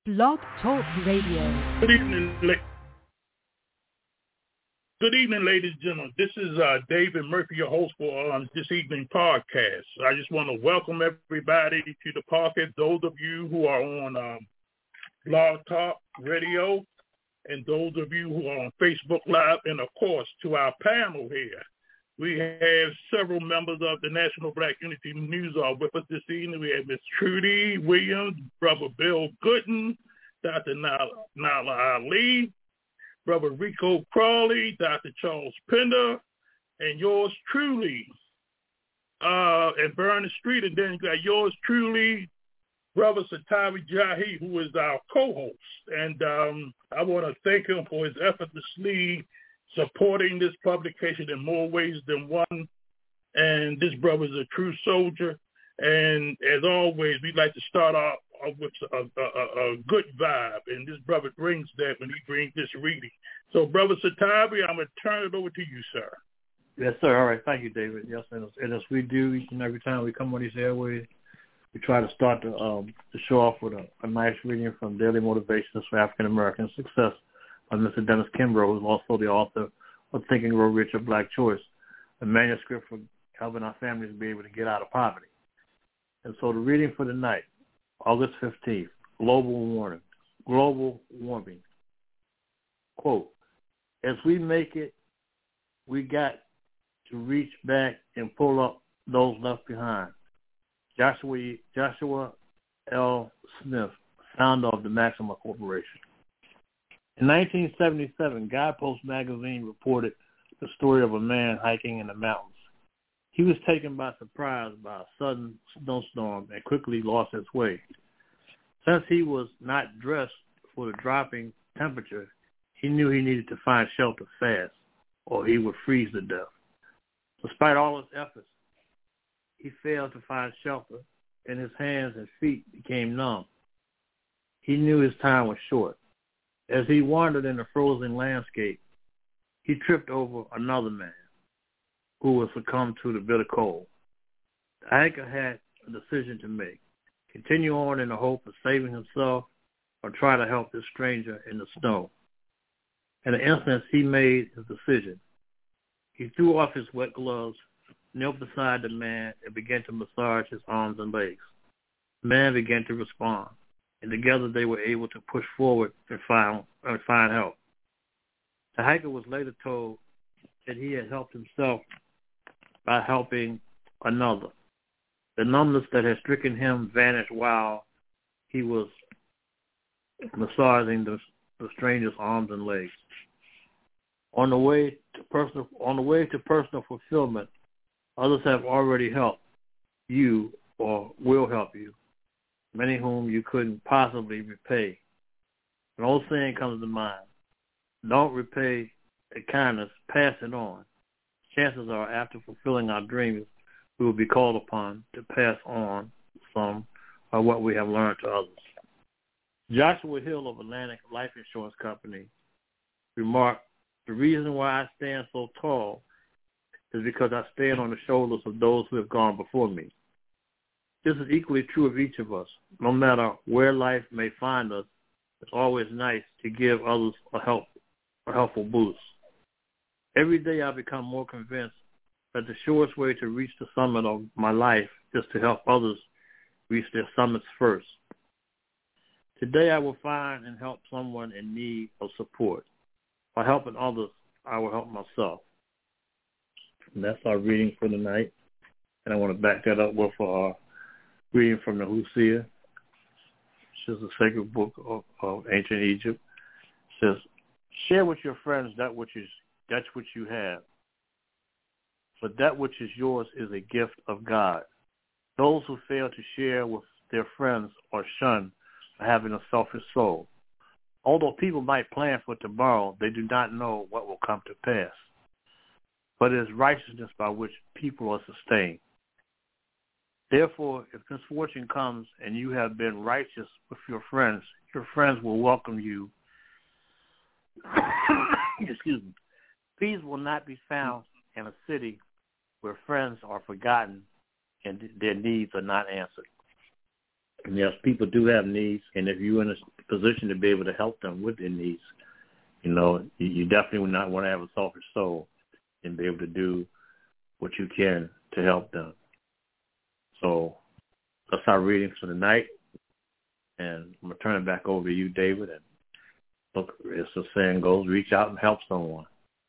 Blog Talk Radio. Good evening, ladies and gentlemen. This is David Murphy, your host for this evening podcast. I just want to welcome everybody to the podcast, those of you who are on Blog Talk Radio, and those of you who are on Facebook Live, and, of course, to our panel here. We have several members of the National Black Unity News with us this evening. We have Ms. Trudy Williams, Brother Bill Gooden, Dr. Nala Ali, Brother Rico Crawley, Dr. Charles Pender, and yours truly, and Vernon Street, and then you got yours truly, Brother Satawi Jahi, who is our co-host. And I want to thank him for his effortlessly supporting this publication in more ways than one. And this brother is a true soldier. And as always, we'd like to start off with a good vibe. And this brother brings that when he brings this reading. So, Brother Satawi, I'm going to turn it over to you, sir. Yes, sir. All right. Thank you, David. Yes, and as we do each and every time we come on these airways, we try to start the show off with a nice reading from Daily Motivations for African American Success by Mr. Dennis Kimbrough, who's also the author of Think and Grow Rich, A Black Choice, a manuscript for helping our families be able to get out of poverty. And so the reading for tonight, August 15th, global warming. Quote, as we make it, we got to reach back and pull up those left behind. Joshua L. Smith, founder of the Maxima Corporation. In 1977, Guidepost magazine reported the story of a man hiking in the mountains. He was taken by surprise by a sudden snowstorm and quickly lost his way. Since he was not dressed for the dropping temperature, he knew he needed to find shelter fast or he would freeze to death. Despite all his efforts, he failed to find shelter, and his hands and feet became numb. He knew his time was short. As he wandered in the frozen landscape, he tripped over another man who would succumb to the bitter cold. The hiker had a decision to make: continue on in the hope of saving himself or try to help this stranger in the snow. In an instant, he made his decision. He threw off his wet gloves, knelt beside the man, and began to massage his arms and legs. The man began to respond, and together they were able to push forward and find help. The hiker was later told that he had helped himself by helping another. The numbness that had stricken him vanished while he was massaging the stranger's arms and legs. On the way to personal fulfillment, others have already helped you or will help you, many whom you couldn't possibly repay. An old saying comes to mind: don't repay a kindness, pass it on. Chances are, after fulfilling our dreams, we will be called upon to pass on some of what we have learned to others. Joshua Hill of Atlantic Life Insurance Company remarked, the reason why I stand so tall is because I stand on the shoulders of those who have gone before me. This is equally true of each of us. No matter where life may find us, it's always nice to give others a helpful boost. Every day I become more convinced that the surest way to reach the summit of my life is to help others reach their summits first. Today I will find and help someone in need of support. By helping others, I will help myself. And that's our reading for tonight. And I want to back that up with our reading from the Hosea, which is the sacred book of ancient Egypt. It says, share with your friends that which you have. But that which is yours is a gift of God. Those who fail to share with their friends are shunned for having a selfish soul. Although people might plan for tomorrow, they do not know what will come to pass. But it is righteousness by which people are sustained. Therefore, if misfortune comes and you have been righteous with your friends will welcome you. Excuse me. Peace will not be found in a city where friends are forgotten and their needs are not answered. And yes, people do have needs, and if you're in a position to be able to help them with their needs, you know, you definitely would not want to have a selfish soul and be able to do what you can to help them. So that's our reading for the night, and I'm going to turn it back over to you, David. And look, as the saying goes, reach out and help someone.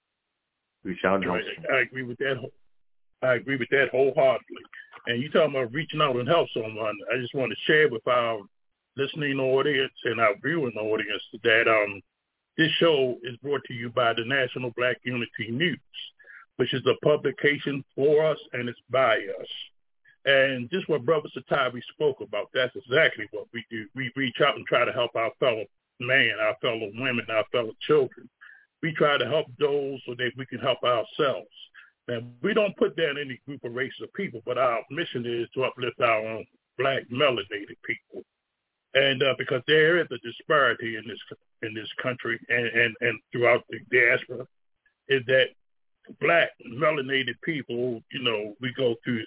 Reach out and help someone. I agree with that. I agree with that wholeheartedly. And you talking about reaching out and help someone, I just want to share with our listening audience and our viewing audience that this show is brought to you by the National Black Unity News, which is a publication for us and it's by us. And just what Brother Satari spoke about, that's exactly what we do. We reach out and try to help our fellow man, our fellow women, our fellow children. We try to help those so that we can help ourselves. And we don't put down any group of races of people, but our mission is to uplift our own black melanated people. And because there is a disparity in this country and throughout the diaspora, is that black melanated people, you know, we go through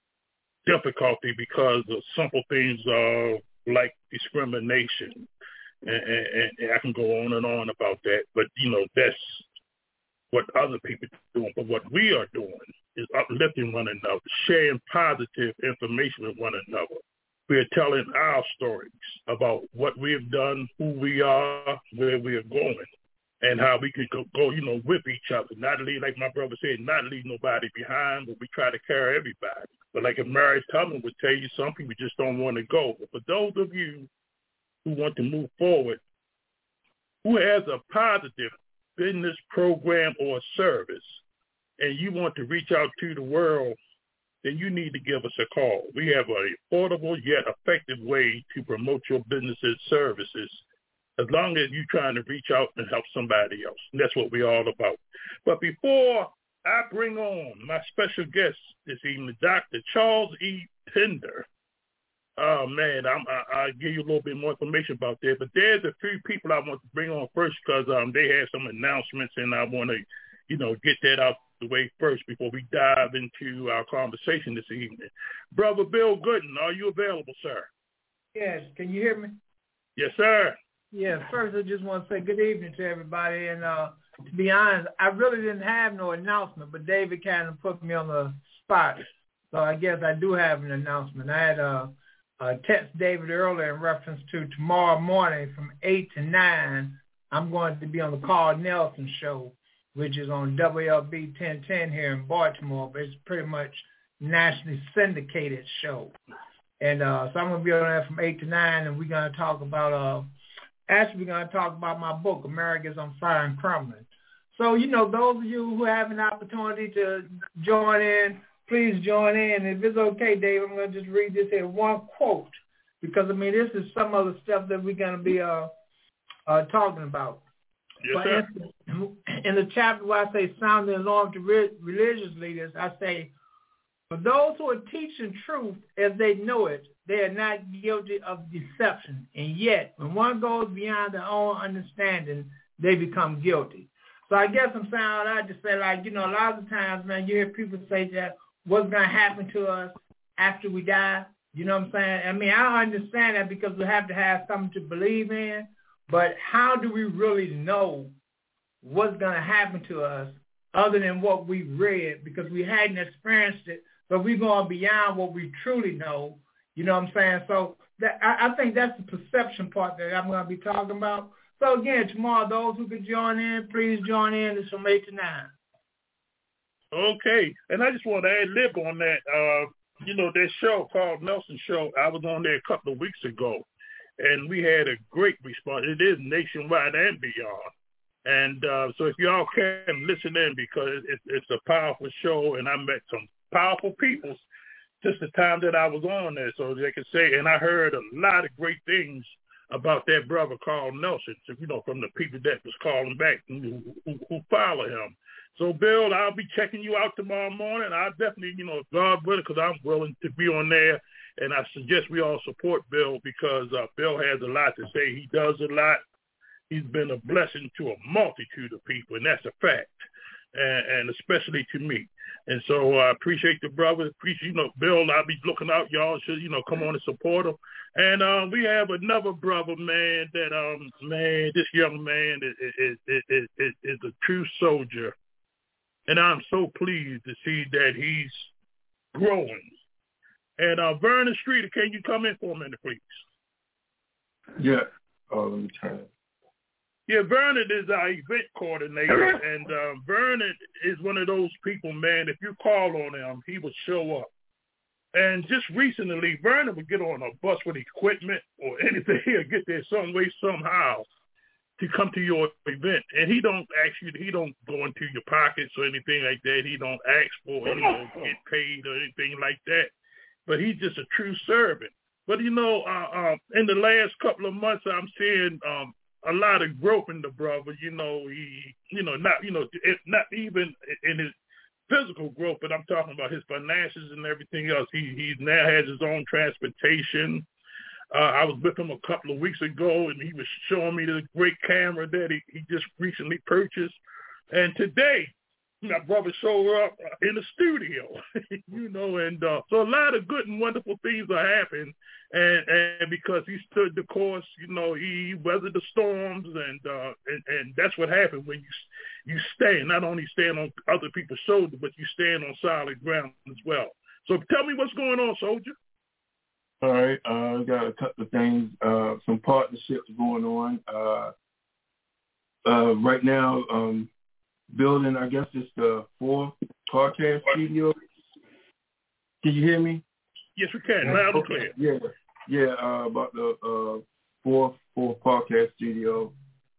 difficulty because of simple things like discrimination. And I can go on and on about that, but, you know, that's what other people are doing. But what we are doing is uplifting one another, sharing positive information with one another. We are telling our stories about what we have done, who we are, where we are going, and how we can go, you know, with each other. Not leave, like my brother said, not leave nobody behind, but we try to carry everybody. But like if Mary Tubman would tell you, some people just don't want to go. But for those of you who want to move forward, who has a positive business program or service, and you want to reach out to the world, then you need to give us a call. We have an affordable yet effective way to promote your business's services, as long as you're trying to reach out and help somebody else. And that's what we're all about. But before I bring on my special guest this evening, Dr. Charles E. Pender, oh, man, I'll give you a little bit more information about that. But there's a few people I want to bring on first because they have some announcements, and I want to, you know, get that out the way first before we dive into our conversation this evening. Brother Bill Gooden, are you available, sir? Yes. Can you hear me? Yes, sir. Yeah, first I just want to say good evening to everybody. And to be honest, I really didn't have no announcement, but David kind of put me on the spot. So I guess I do have an announcement. I had text David earlier in reference to tomorrow morning from 8 to 9, I'm going to be on the Carl Nelson Show, which is on WLB 1010 here in Baltimore, but it's pretty much nationally syndicated show. And so I'm going to be on there from 8 to 9, and we're going to talk about, we're going to talk about my book, America's on Fire and Crumbling. So, you know, those of you who have an opportunity to join in, please join in. If it's okay, Dave, I'm going to just read this here, one quote, because, I mean, this is some of the stuff that we're going to be talking about. Yes, sir. In the chapter where I say sounding alarm to religious leaders, I say, for those who are teaching truth as they know it, they are not guilty of deception. And yet, when one goes beyond their own understanding, they become guilty. So I guess I'm saying I just say, like, you know, a lot of times, man, you hear people say that what's going to happen to us after we die. You know what I'm saying? I mean, I understand that because we have to have something to believe in. But how do we really know what's going to happen to us other than what we read? Because we hadn't experienced it, but we're going beyond what we truly know. You know what I'm saying? So that, I think that's the perception part that I'm going to be talking about. So, again, tomorrow, those who can join in, please join in. It's from 8 to 9. Okay. And I just want to add lib on that. You know, that show called Nelson Show, I was on there a couple of weeks ago, and we had a great response. It is nationwide and beyond. And so if y'all can listen in, because it's a powerful show, and I met some powerful people just the time that I was on there, so they could say, and I heard a lot of great things about that brother Carl Nelson, you know, from the people that was calling back who follow him. So, Bill, I'll be checking you out tomorrow morning. I'll definitely, you know, God willing, because I'm willing to be on there. And I suggest we all support Bill because Bill has a lot to say. He does a lot. He's been a blessing to a multitude of people, and that's a fact, and especially to me. And so I appreciate the brother. Appreciate, Bill, I'll be looking out. Y'all should, come on and support him. And we have another brother, man, that, this young man is a true soldier. And I'm so pleased to see that he's growing. And Vernon Streeter, can you come in for a minute, please? Yeah. Let me turn it. Yeah, Vernon is our event coordinator, and Vernon is one of those people, man, if you call on him, he will show up. And just recently, Vernon would get on a bus with equipment or anything, he'll get there some way, somehow, to come to your event. And he don't go into your pockets or anything like that. He don't ask for, get paid or anything like that. But he's just a true servant. But, in the last couple of months, I'm seeing a lot of growth in the brother. Not even in his physical growth, but I'm talking about his finances and everything else. He now has his own transportation. I was with him a couple of weeks ago, and he was showing me the great camera that he just recently purchased. And today, my brother showed up in the studio, and so a lot of good and wonderful things are happening. And because he stood the course, he weathered the storms, and that's what happened when you stand. Not only stand on other people's shoulders, but you stand on solid ground as well. So tell me what's going on, soldier. All right, we got a couple of things, some partnerships going on. Right now, building, I guess it's the 4th podcast studio. Can you hear me? Yes, we can. Loud and clear. Yeah. About the 4th podcast studio.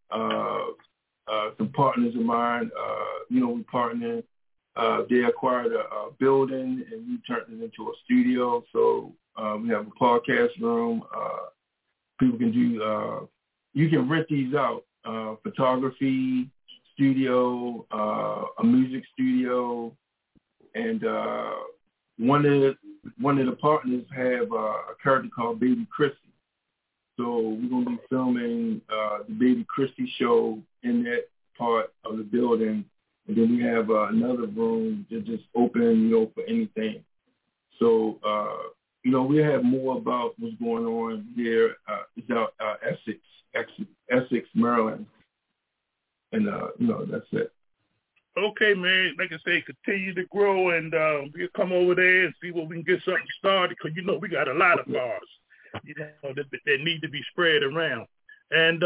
Some partners of mine, we partnered. They acquired a building and we turned it into a studio. So we have a podcast room. People can do. You can rent these out. Photography studio, a music studio, and one of the partners have a character called Baby Christy. So we're gonna be filming the Baby Christy show in that part of the building, and then we have another room that just open, for anything. So we have more about what's going on here. It's out Essex, Maryland. And, that's it. Okay, man. Like I say, continue to grow, and we'll come over there and see what we can get something started, because, we got a lot of bars, that need to be spread around. And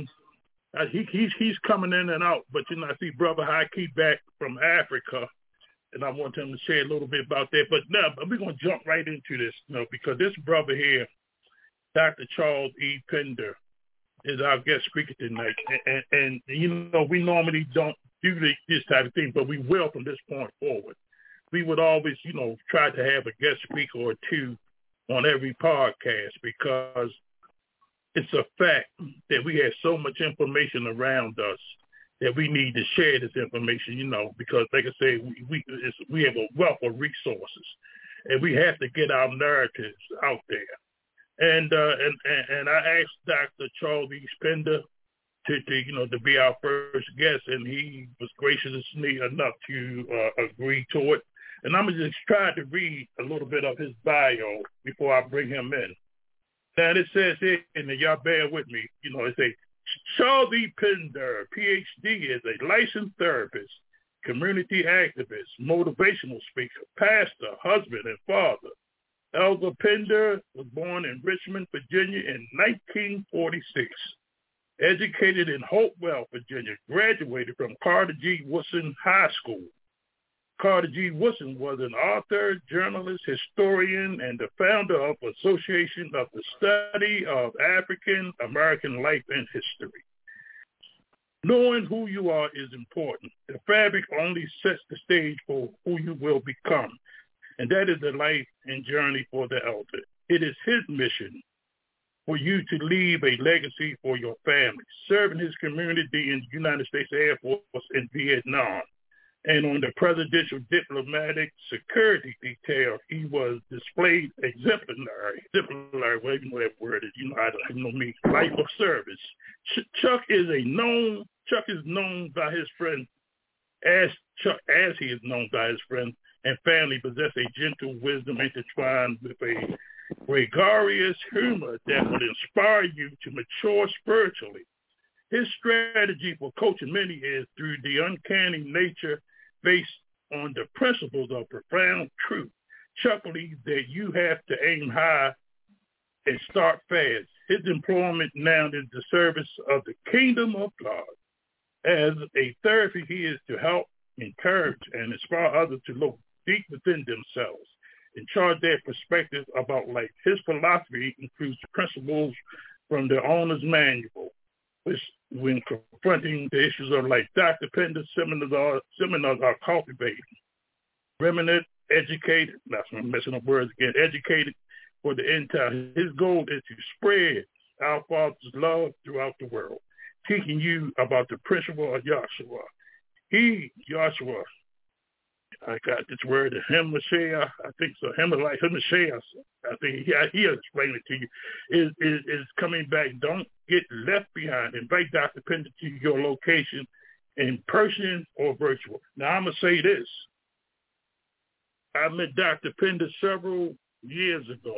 he's coming in and out, but, I see Brother Haki back from Africa, and I want him to share a little bit about that. But now we're going to jump right into this, because this brother here, Dr. Charles E. Pender, is our guest speaker tonight. And we normally don't do this type of thing, but we will from this point forward. We would always, try to have a guest speaker or two on every podcast, because it's a fact that we have so much information around us that we need to share this information, because like I say, we have a wealth of resources, and we have to get our narratives out there. And I asked Dr. Charles E. Pender to be our first guest, and he was graciously enough to agree to it. And I'm going to just try to read a little bit of his bio before I bring him in. Now, it says here, and y'all bear with me, it says, Charles E. Pender, Ph.D., is a licensed therapist, community activist, motivational speaker, pastor, husband, and father. Elder Pender was born in Richmond, Virginia in 1946. Educated in Hopewell, Virginia, graduated from Carter G. Woodson High School. Carter G. Woodson was an author, journalist, historian, and the founder of Association of the Study of African American Life and History. Knowing who you are is important. The fabric only sets the stage for who you will become. And that is the life and journey for the elder. It is his mission for you to leave a legacy for your family, serving his community in the United States Air Force in Vietnam. And on the Presidential Diplomatic Security Detail, he was displayed exemplary, whatever that word is, I don't mean, life of service. Chuck is known by his friend, as he is known by his friend, and family possess a gentle wisdom intertwined with a gregarious humor that would inspire you to mature spiritually. His strategy for coaching many is through the uncanny nature based on the principles of profound truth. Chuck believes that you have to aim high and start fast. His employment now is the service of the kingdom of God. As a therapy, he is to help, encourage, and inspire others to look deep within themselves and chart their perspective about life. His philosophy includes principles from the owner's manual, which, when confronting the issues of life, Dr. Pender's seminars are cultivated, remnant, educated, I'm messing up words again, educated for the end time. His goal is to spread our Father's love throughout the world, teaching you about the principle of Yahshua. Yahshua, I got this word, Hemashah, I think so, Hemashah, I think he'll explain it to you, is coming back. Don't get left behind. Invite Dr. Pender to your location in person or virtual. Now, I'm going to say this. I met Dr. Pender several years ago,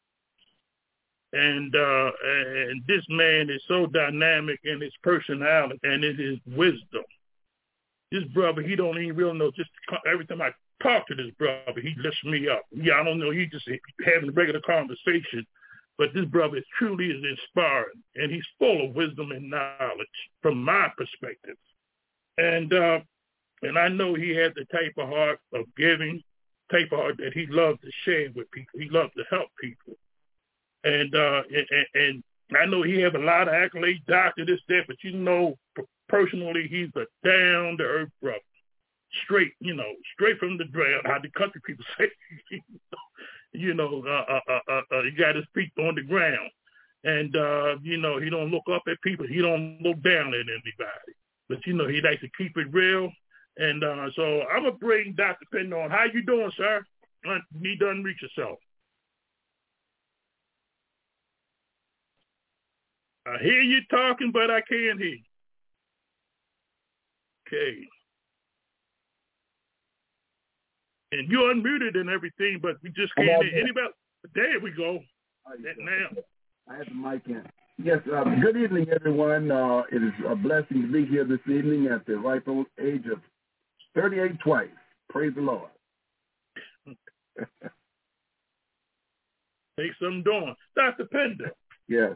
and this man is so dynamic in his personality and in his wisdom. This brother, he don't even really know. Just every time I talk to this brother, he lifts me up. Yeah, I don't know. He just having a regular conversation, but this brother truly is inspiring, and he's full of wisdom and knowledge from my perspective. And I know he had the type of heart of giving, type of heart that he loved to share with people. He loved to help people. And I know he have a lot of accolades, doctor, this, that, but you know, personally, he's a down-to-earth brother. Straight from the ground, how the country people say, he got his feet on the ground. And, he don't look up at people. He don't look down at anybody. But, he likes to keep it real. And so I'm going to bring Dr. Pender on. How you doing, sir? You need to unmute yourself. I hear you talking, but I can't hear you. Okay. And you're unmuted and everything, but we just can't hear anybody. There we go. Now. I have the mic in. Yes, good evening, everyone. It is a blessing to be here this evening at the ripe old age of 38 twice. Praise the Lord. Take some doing. Dr. Pender. Yes.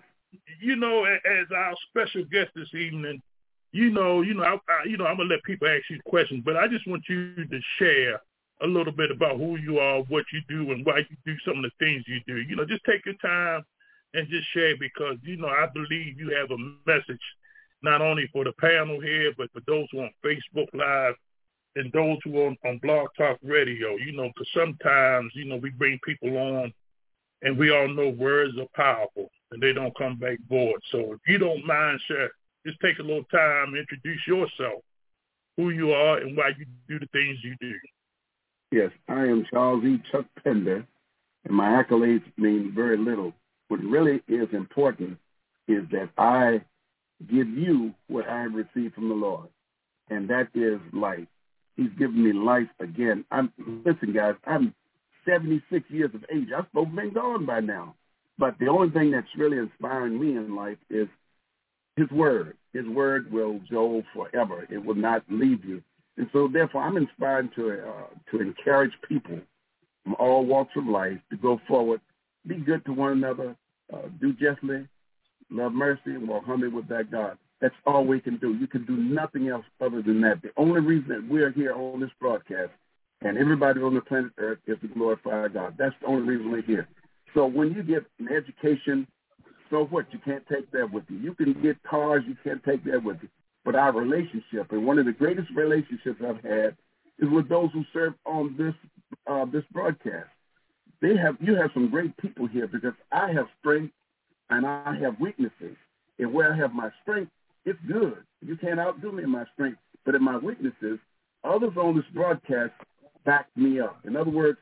As our special guest this evening, I'm gonna let people ask you questions, but I just want you to share a little bit about who you are, what you do, and why you do some of the things you do. Just take your time and just share, because I believe you have a message not only for the panel here, but for those who are on Facebook Live and those who are on Blog Talk Radio. Because sometimes we bring people on, and we all know words are powerful and they don't come back void. So if you don't mind, share. Just take a little time, introduce yourself, who you are, and why you do the things you do. Yes, I am Charles E. Chuck Pender, and my accolades mean very little. What really is important is that I give you what I have received from the Lord, and that is life. He's given me life again. Listen, guys, I'm 76 years of age. I'm supposed to be gone by now. But the only thing that's really inspiring me in life is His word. His word will go forever. It will not leave you. And so, therefore, I'm inspired to encourage people from all walks of life to go forward, be good to one another, do justly, love mercy, and walk humbly with that God. That's all we can do. You can do nothing else other than that. The only reason that we're here on this broadcast and everybody on the planet Earth is to glorify God. That's the only reason we're here. So when you get an education, so what? You can't take that with you. You can get cars, you can't take that with you. But our relationship, and one of the greatest relationships I've had, is with those who serve on this broadcast. You have some great people here, because I have strength and I have weaknesses. And where I have my strength, it's good. You can't outdo me in my strength. But in my weaknesses, others on this broadcast back me up. In other words,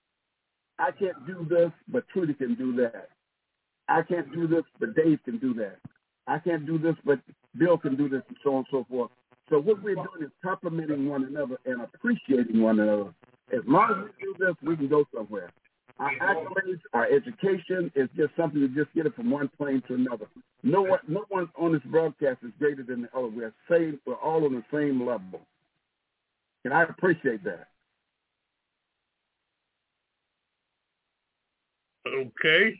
I can't do this, but Trudy can do that. I can't do this, but Dave can do that. I can't do this, but Bill can do this, and so on and so forth. So what we're doing is complimenting one another and appreciating one another. As long as we do this, we can go somewhere. Our accolades, our education is just something to just get it from one plane to another. No one on this broadcast is greater than the other. We're all on the same level. And I appreciate that. Okay.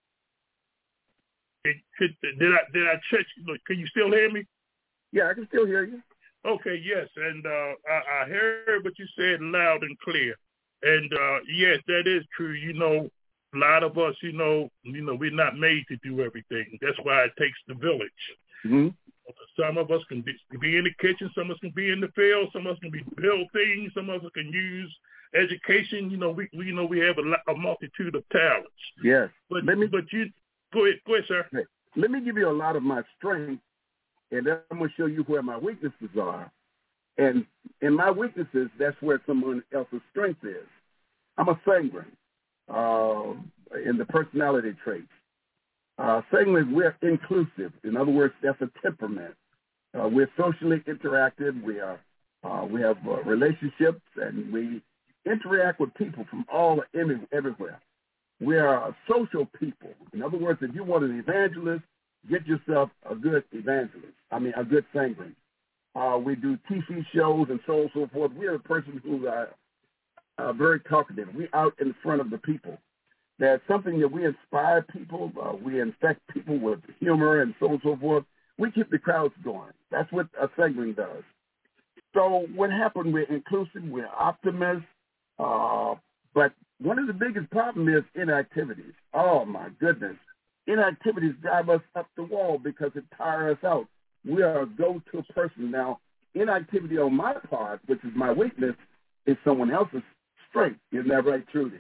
Did I check? Can you still hear me? Yeah, I can still hear you. Okay, yes, and I heard what you said loud and clear. And yes, that is true. You know, a lot of us, we're not made to do everything. That's why it takes the village. Mm-hmm. Some of us can be in the kitchen. Some of us can be in the field. Some of us can build things. Some of us can use education. We have a multitude of talents. Yes. But you go ahead, sir. Let me give you a lot of my strength, and then I'm going to show you where my weaknesses are. And in my weaknesses, that's where someone else's strength is. I'm a sanguine in the personality traits. Sanguine, we're inclusive. In other words, that's a temperament. We're socially interactive. We have relationships, and we interact with people from everywhere. We are social people. In other words, if you want an evangelist, get yourself a good evangelist. A good sanguine. We do TV shows and so on and so forth. We are a person who are very talkative. We're out in front of the people. There's something that we inspire people. We infect people with humor and so on and so forth. We keep the crowds going. That's what a sanguine does. So what happened, we're inclusive, we're optimists, but one of the biggest problems is inactivities. Oh, my goodness. Inactivities drive us up the wall because it tires us out. We are a go-to person. Now, inactivity on my part, which is my weakness, is someone else's strength. Isn't that right, Trudy?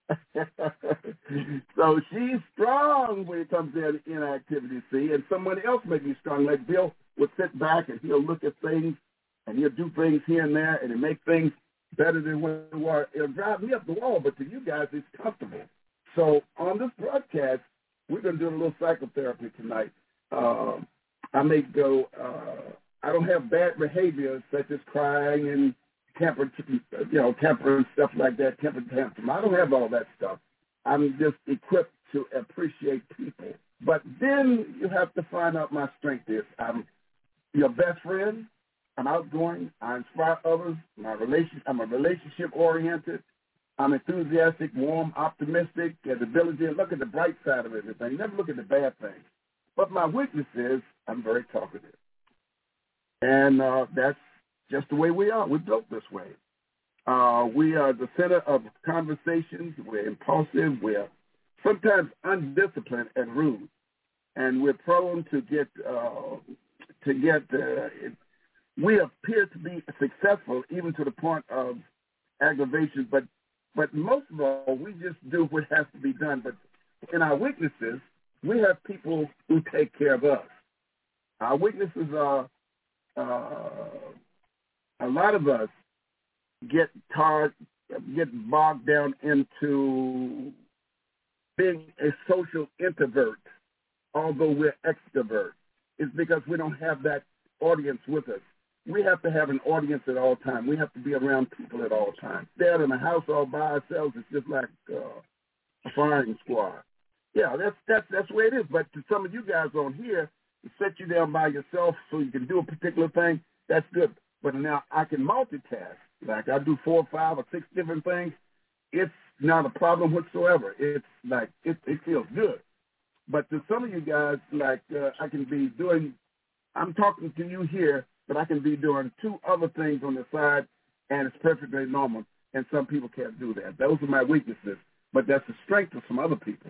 So she's strong when it comes to inactivity, see, and someone else may be strong. Like Bill would sit back and he'll look at things and he'll do things here and there and it'll make things better than what they were. It'll drive me up the wall, but to you guys, it's comfortable. So on this broadcast, we're going to do a little psychotherapy tonight. I may go, I don't have bad behavior such as crying and temper and stuff like that, temper tantrum. I don't have all that stuff. I'm just equipped to appreciate people. But then you have to find out my strength is. I'm your best friend. I'm outgoing. I inspire others. I'm a relationship-oriented. I'm enthusiastic, warm, optimistic, have the ability to look at the bright side of everything. Never look at the bad things. But my weakness is I'm very talkative. And that's just the way we are. We're built this way. We are the center of conversations. We're impulsive. We're sometimes undisciplined and rude. And we're prone to we appear to be successful even to the point of aggravation. But most of all, we just do what has to be done. But in our weaknesses, we have people who take care of us. Our weaknesses are a lot of us get bogged down into being a social introvert, although we're extrovert. It's because we don't have that audience with us. We have to have an audience at all times. We have to be around people at all times. Staying in the house all by ourselves is just like a firing squad. Yeah, that's the way it is. But to some of you guys on here, to set you down by yourself so you can do a particular thing, that's good. But now I can multitask. Like I do 4 or 5 or 6 different things. It's not a problem whatsoever. It's like it feels good. But to some of you guys, like I can be doing, I'm talking to you here, but I can be doing 2 other things on the side, and it's perfectly normal. And some people can't do that. Those are my weaknesses. But that's the strength of some other people.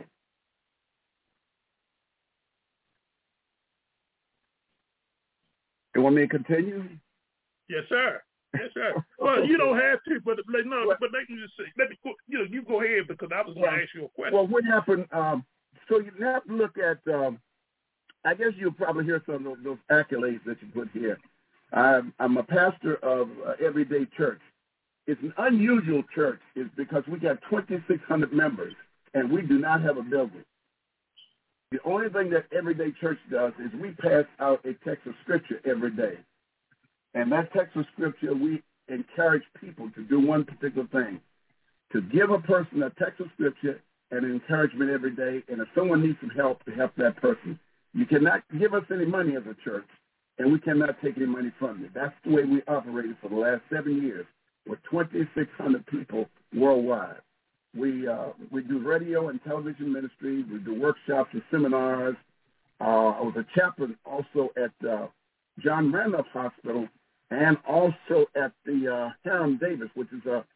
You want me to continue? Yes, sir. Yes, sir. Well, you don't have to, but let me just say, you go ahead because I was going to ask you a question. Well, what happened? So you have to look at. I guess you'll probably hear some of those accolades that you put here. I'm a pastor of Everyday Church. It's an unusual church. It's because we got 2,600 members, and we do not have a building. The only thing that Everyday Church does is we pass out a text of scripture every day. And that text of scripture, we encourage people to do one particular thing. to give a person a text of scripture and encouragement every day, and if someone needs some help, to help that person. You cannot give us any money as a church, and we cannot take any money from you. That's the way we operated for the last 7 years with 2,600 people worldwide. We do radio and television ministry. We do workshops and seminars. I was a chaplain also at John Randolph Hospital and also at the Hiram Davis, which is a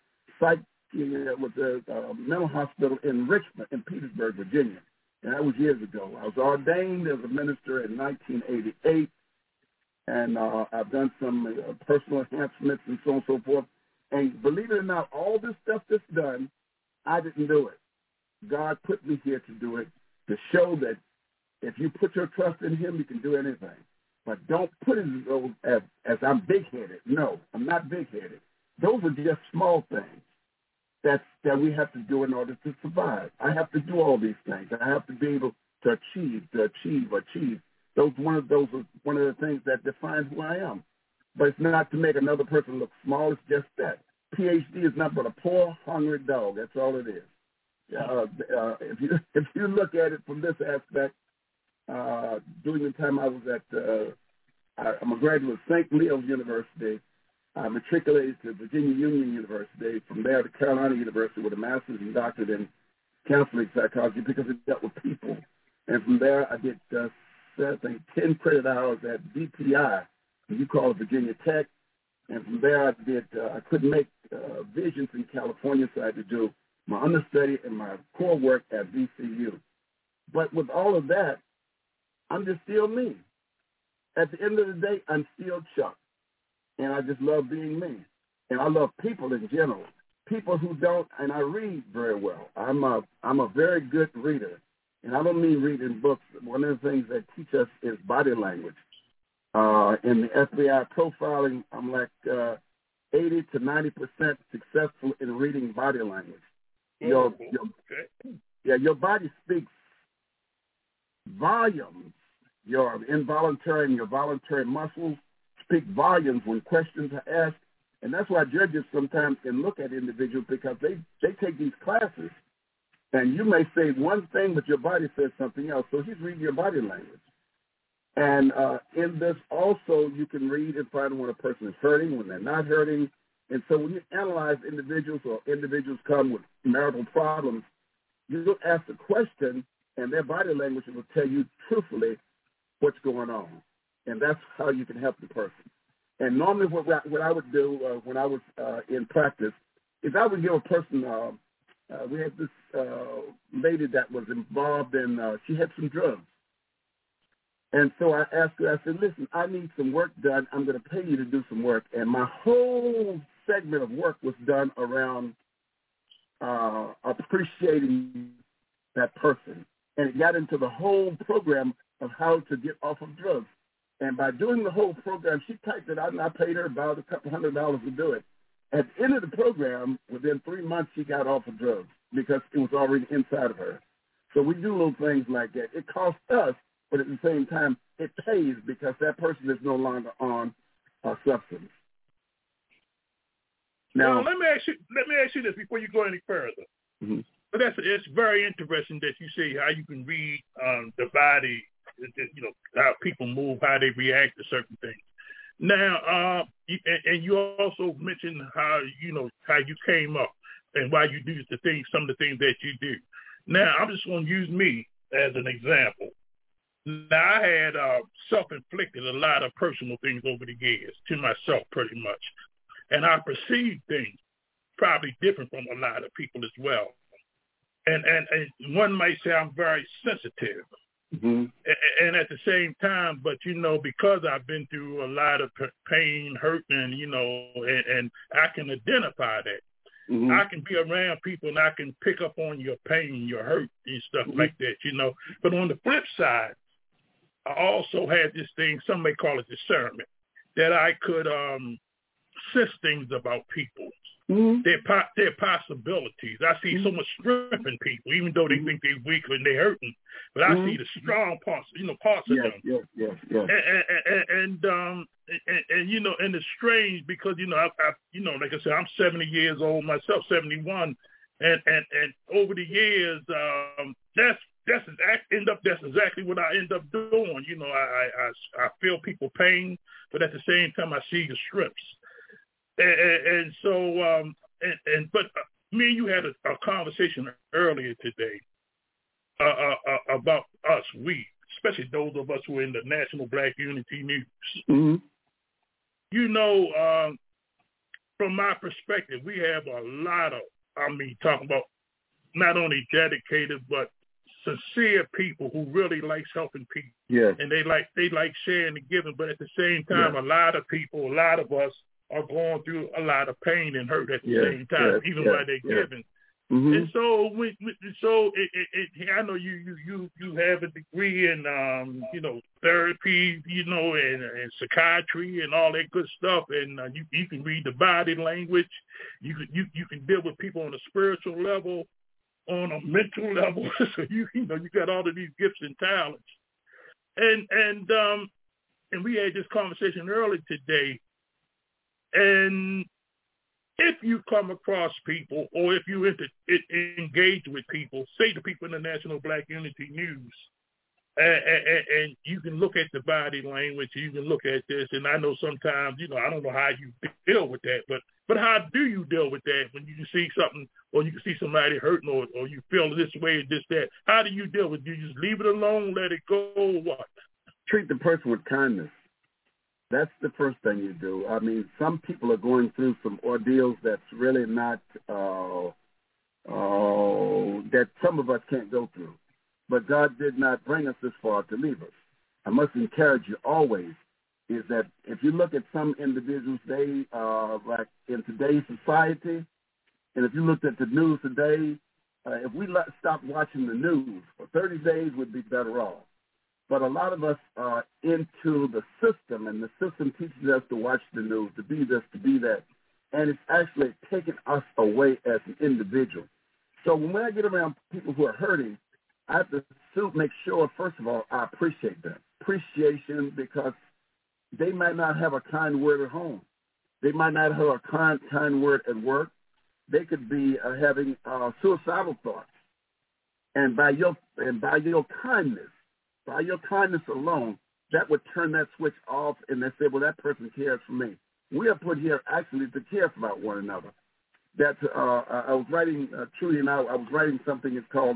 mental hospital in Richmond, in Petersburg, Virginia. And that was years ago. I was ordained as a minister in 1988, and I've done some personal enhancements and so on and so forth. And believe it or not, all this stuff that's done, I didn't do it. God put me here to do it, to show that if you put your trust in him, you can do anything. But don't put it as I'm big-headed. No, I'm not big-headed. Those are just small things that we have to do in order to survive. I have to do all these things. I have to be able to achieve. One of the things that defines who I am. But it's not to make another person look small. It's just that. PhD is not but a poor, hungry dog. That's all it is. If you look at it from this aspect, during the time I was I'm a graduate of St. Leo's University. I matriculated to Virginia Union University, from there to Carolina University with a master's and doctorate in counseling psychology because it dealt with people. And from there I did, 10 credit hours at VPI, you call it Virginia Tech. And from there I couldn't make visions in California, so I had to do my understudy and my core work at VCU. But with all of that, I'm just still me. At the end of the day, I'm still Chuck. And I just love being me. And I love people in general. People who don't, and I read very well. I'm a very good reader. And I don't mean reading books. One of the things that teach us is body language. In the FBI profiling, I'm like 80 to 90% successful in reading body language. Your body speaks volumes. Your involuntary and your voluntary muscles speak volumes when questions are asked. And that's why judges sometimes can look at individuals, because they take these classes, and you may say one thing, but your body says something else. So he's reading your body language. And in this also, you can read and find when a person is hurting, when they're not hurting. And so when you analyze individuals, or individuals come with marital problems, you look, ask the question, and their body language will tell you truthfully what's going on. And that's how you can help the person. And normally what I would do when I was in practice is I would give a person, we had this lady that was involved in, she had some drugs. And so I asked her, I said, listen, I need some work done. I'm going to pay you to do some work. And my whole segment of work was done around appreciating that person. And it got into the whole program of how to get off of drugs. And by doing the whole program, she typed it out, and I paid her about a couple $100 to do it. At the end of the program, within 3 months, she got off of drugs because it was already inside of her. So we do little things like that. It costs us, but at the same time, it pays because that person is no longer on a substance. Now, let me ask you this before you go any further. Mm-hmm. But it's very interesting that you say how you can read the body, how people move, how they react to certain things. Now, and you also mentioned how you came up and why you do some of the things that you do. Now, I'm just going to use me as an example. Now, I had self-inflicted a lot of personal things over the years to myself, pretty much, and I perceive things probably different from a lot of people as well. And one might say I'm very sensitive. Mm-hmm. And at the same time, but because I've been through a lot of pain, hurt, and and I can identify that. Mm-hmm. I can be around people and I can pick up on your pain, your hurt, and stuff like that. But on the flip side, I also had this thing, some may call it discernment, that I could sense things about people. Mm-hmm. Their possibilities. I see so much strength in people, even though they think they're weak and they're hurting. But I see the strong parts, parts of them. Yes. And it's strange because I like I said, I'm 70 years old myself, 71, And over the years, that's exactly what I end up doing. You know, I feel people pain, but at the same time, I see the strips. And so, but me and you had a conversation earlier today about us, especially those of us who are in the National Black Unity News. Mm-hmm. You know, from my perspective, we have a lot of, talking about not only dedicated but sincere people who really likes helping people. Yes. And they like sharing and giving, but at the same time, a lot of people, a lot of us are going through a lot of pain and hurt at the same time, even while they're giving. Mm-hmm. And so, I know you have a degree in therapy, and psychiatry and all that good stuff, and you can read the body language. You can deal with people on a spiritual level, on a mental level. So you got all of these gifts and talents. And we had this conversation earlier today, and if you come across people or if you engage with people, say the people in the National Black Unity News, and you can look at the body language, you can look at this, and I know sometimes, I don't know how you deal with that, but how do you deal with that when you see something or you can see somebody hurting or you feel this way, this, that? How do you deal with it? Do you just leave it alone, let it go, or what? Treat the person with kindness. That's the first thing you do. I mean, some people are going through some ordeals that's really not, that some of us can't go through. But God did not bring us this far to leave us. I must encourage you always is that if you look at some individuals, they like in today's society, and if you looked at the news today, if we stop watching the news for 30 days, we'd be better off. But a lot of us are into the system, and the system teaches us to watch the news, to be this, to be that. And it's actually taking us away as an individual. So when I get around people who are hurting, I have to make sure, first of all, I appreciate them. Appreciation, because they might not have a kind word at home. They might not have a kind word at work. They could be having suicidal thoughts. And by your kindness, by your kindness alone, that would turn that switch off, and they say, well, that person cares for me. We are put here actually to care about one another. That I was writing, Trudy and I was writing something. It's called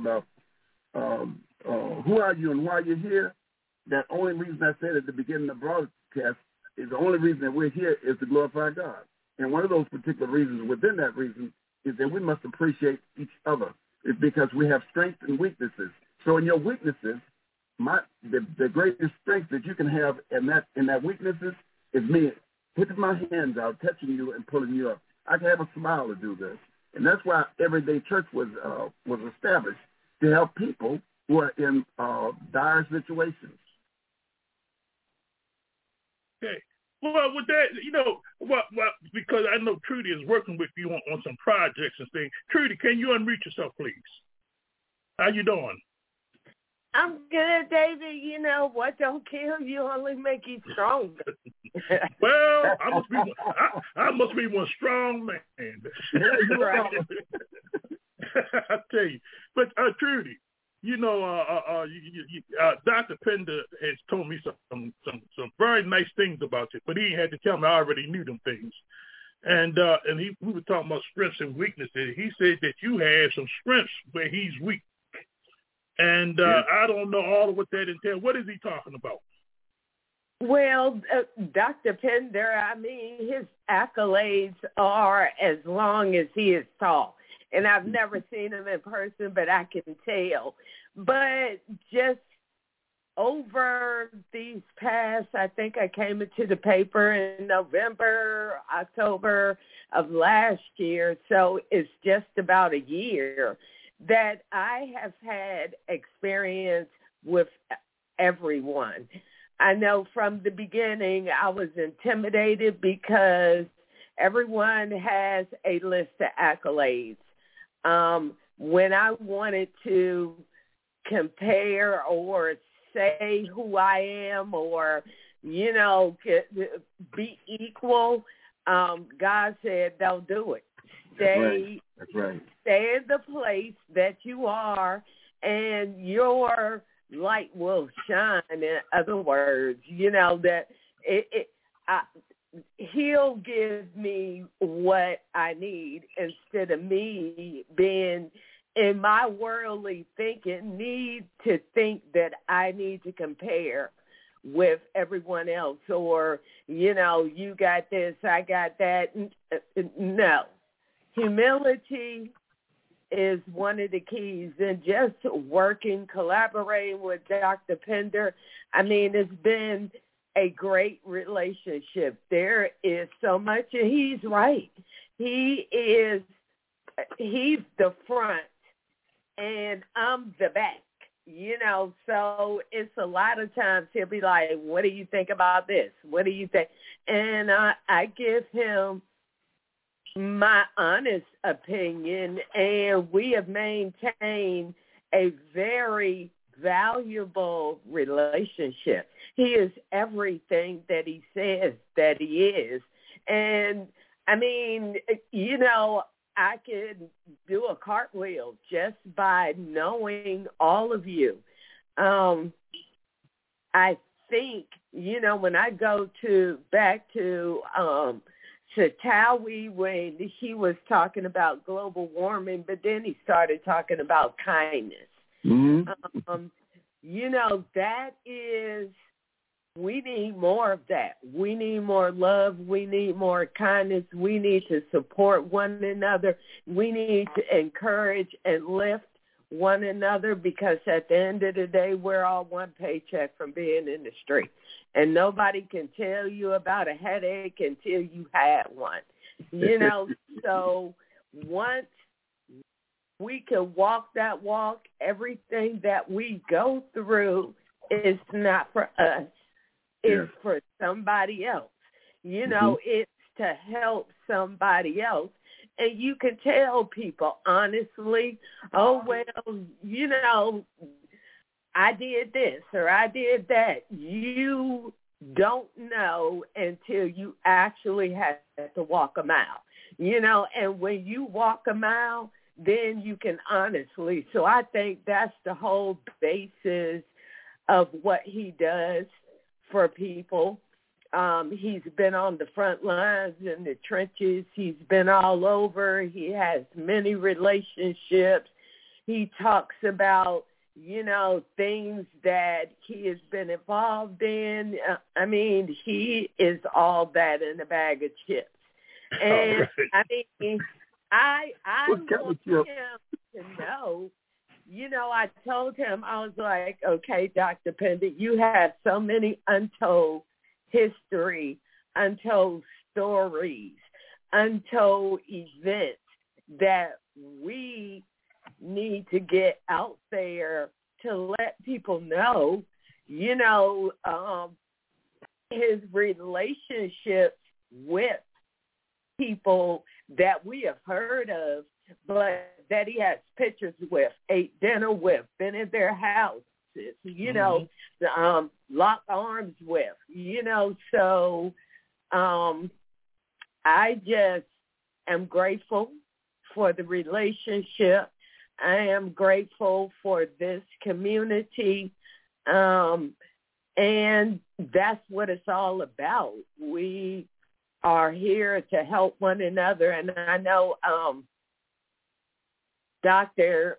Who Are You and Why You're Here? That only reason I said at the beginning of the broadcast is the only reason that we're here is to glorify God. And one of those particular reasons within that reason is that we must appreciate each other. It's because we have strengths and weaknesses. So in your weaknesses, the greatest strength that you can have in that weaknesses is me putting my hands out, touching you, and pulling you up. I can have a smile to do this, and that's why Everyday Church was established, to help people who are in dire situations. Okay. Well, with that, because I know Trudy is working with you on some projects and things. Trudy, can you unmute yourself, please? How you doing? I'm good, David. You know, what don't kill you only make you stronger. Well, I must be one strong man. Right. I tell you. But Trudy, Dr. Pender has told me some very nice things about you, but he had to tell me I already knew them things. And we were talking about strengths and weaknesses. He said that you have some strengths where he's weak. And I don't know all of what that entails. What is he talking about? Well, Dr. Pender, his accolades are as long as he is tall. And I've never seen him in person, but I can tell. But just over these past, I think I came into the paper in November, October of last year, so it's just about a year, that I have had experience with everyone. I know from the beginning I was intimidated because everyone has a list of accolades. When I wanted to compare or say who I am or, be equal, God said, don't do it. Stay, That's right. Stay in the place that you are, and your light will shine. In other words, that he'll give me what I need instead of me being in my worldly thinking, need to think that I need to compare with everyone else, or, you got this, I got that. No. Humility is one of the keys, and just working, collaborating with Dr. Pender. It's been a great relationship. There is so much, and he's right. He's the front, and I'm the back. So it's a lot of times he'll be like, what do you think about this? What do you think? And I give him my honest opinion, and we have maintained a very valuable relationship. He is everything that he says that he is. And, I could do a cartwheel just by knowing all of you. I think, when I go back to Satawi, when he was talking about global warming, but then he started talking about kindness. Mm-hmm. That is, we need more of that. We need more love. We need more kindness. We need to support one another. We need to encourage and lift one another, because at the end of the day, we're all one paycheck from being in the street. And nobody can tell you about a headache until you had one. So once we can walk that walk, everything that we go through is not for us. It's for somebody else. It's to help somebody else. And you can tell people honestly, oh, well, I did this or I did that. You don't know until you actually have to walk a mile, and when you walk a mile, then you can honestly. So I think that's the whole basis of what he does for people. He's been on the front lines in the trenches. He's been all over. He has many relationships. He talks about, things that he has been involved in. He is all that in a bag of chips. And I want him to know, I told him, I was like, okay, Dr. Pender, you have so many untold history, untold stories, untold events that we need to get out there to let people know, his relationships with people that we have heard of, but that he has pictures with, ate dinner with, been in their houses, locked arms with, So I just am grateful for the relationship. I am grateful for this community. And that's what it's all about. We are here to help one another. And I know Dr.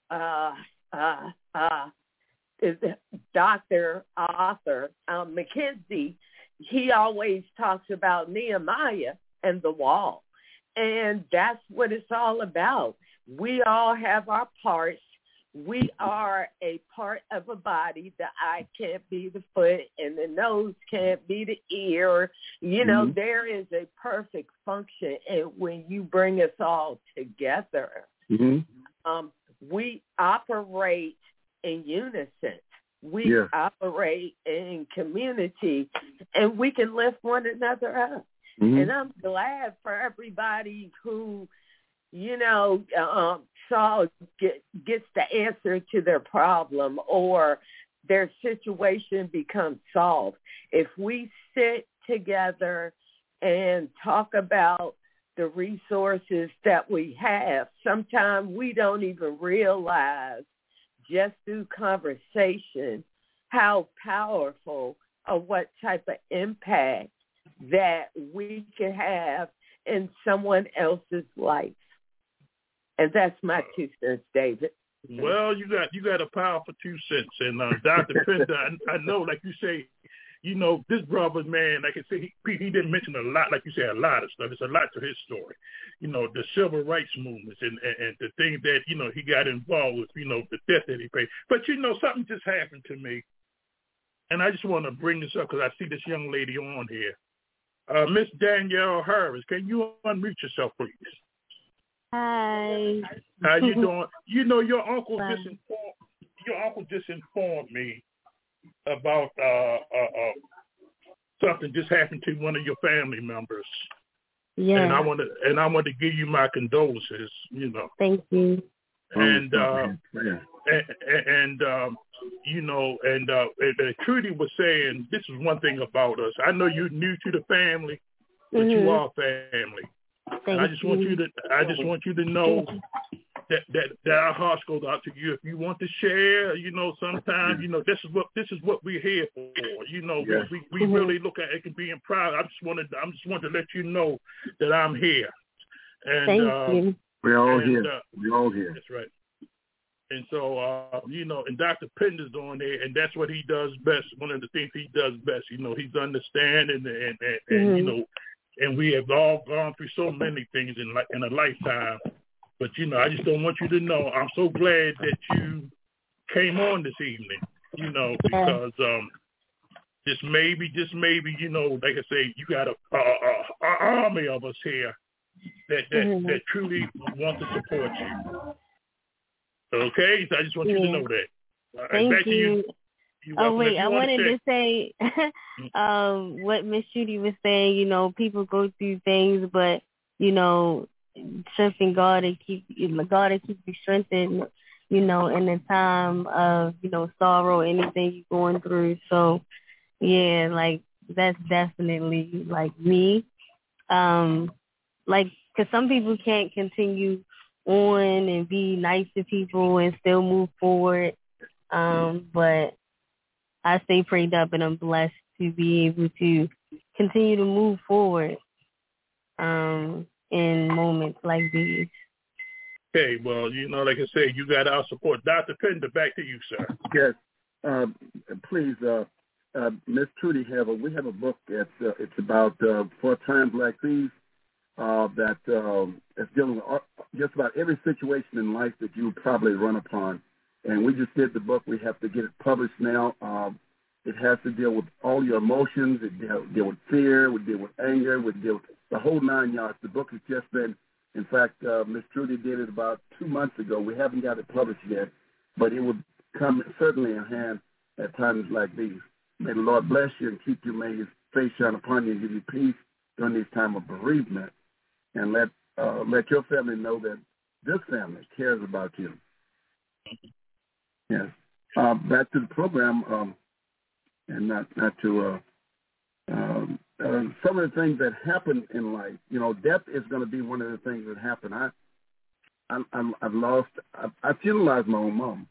Arthur McKenzie, he always talks about Nehemiah and the wall. And that's what it's all about. We all have our parts. We are a part of a body. The eye can't be the foot and the nose can't be the ear. There is a perfect function. And when you bring us all together, we operate in unison. We operate in community, and we can lift one another up. And I'm glad for everybody who, gets the answer to their problem or their situation becomes solved. If we sit together and talk about the resources that we have. Sometimes we don't even realize just through conversation how powerful or what type of impact that we can have in someone else's life. And that's my 2 cents, David. Well, you got a powerful 2 cents. And Dr. Pender, I know, like you say, this brother, man, like I said, he didn't mention a lot, like you said, a lot of stuff. It's a lot to his story. The civil rights movements and the things that, he got involved with, the debt that he paid. But, something just happened to me. And I just want to bring this up because I see this young lady on here. Miss Danielle Harris, can you unmute yourself, please? Hi. How you doing? Your uncle just informed me about something just happened to one of your family members. Yeah. And I want to give you my condolences. Thank you. And Trudy was saying this is one thing about us. I know you're new to the family, but you are family. And I just want you to know that our hearts goes out to you. If you want to share, sometimes, this is what we're here for. We really look at it and being proud. I just want to let you know that I'm here. And thank you. We're all here. We're all here. That's right. And so, and Dr. Pender's on there, and that's what he does best. One of the things he does best, he's understanding and and we have all gone through so many things in a lifetime. But, I just don't want you to know, I'm so glad that you came on this evening, because just maybe, like I say, you got an army of us here that truly want to support you. Okay? So I just want you to know that. Thank you. Oh, wait, I wanted to say what Miss Judy was saying, people go through things, but, strengthen God and keep you strengthened, in the time of, sorrow, anything you're going through. So, yeah, like, that's definitely, like, me. Because some people can't continue on and be nice to people and still move forward. But I stay prayed up and I'm blessed to be able to continue to move forward in moments like these. Okay, well, like I said, you got our support. Dr. Pender, back to you, sir. Yes. Please, Miss Trudy, we have a book that's it's about for times like these that is dealing with just about every situation in life that you probably run upon. And we just did the book. We have to get it published now. It has to deal with all your emotions. It deal with fear. We deal with anger. We deal with the whole 9 yards. The book has just been, in fact, Miss Trudy did it about 2 months ago. We haven't got it published yet, but it would come certainly in hand at times like these. May the Lord bless you and keep you. May his face shine upon you and give you peace during this time of bereavement. And let your family know that this family cares about you. Yes. Back to the program, and not to some of the things that happen in life. Death is going to be one of the things that happen. I funeralized my own mom.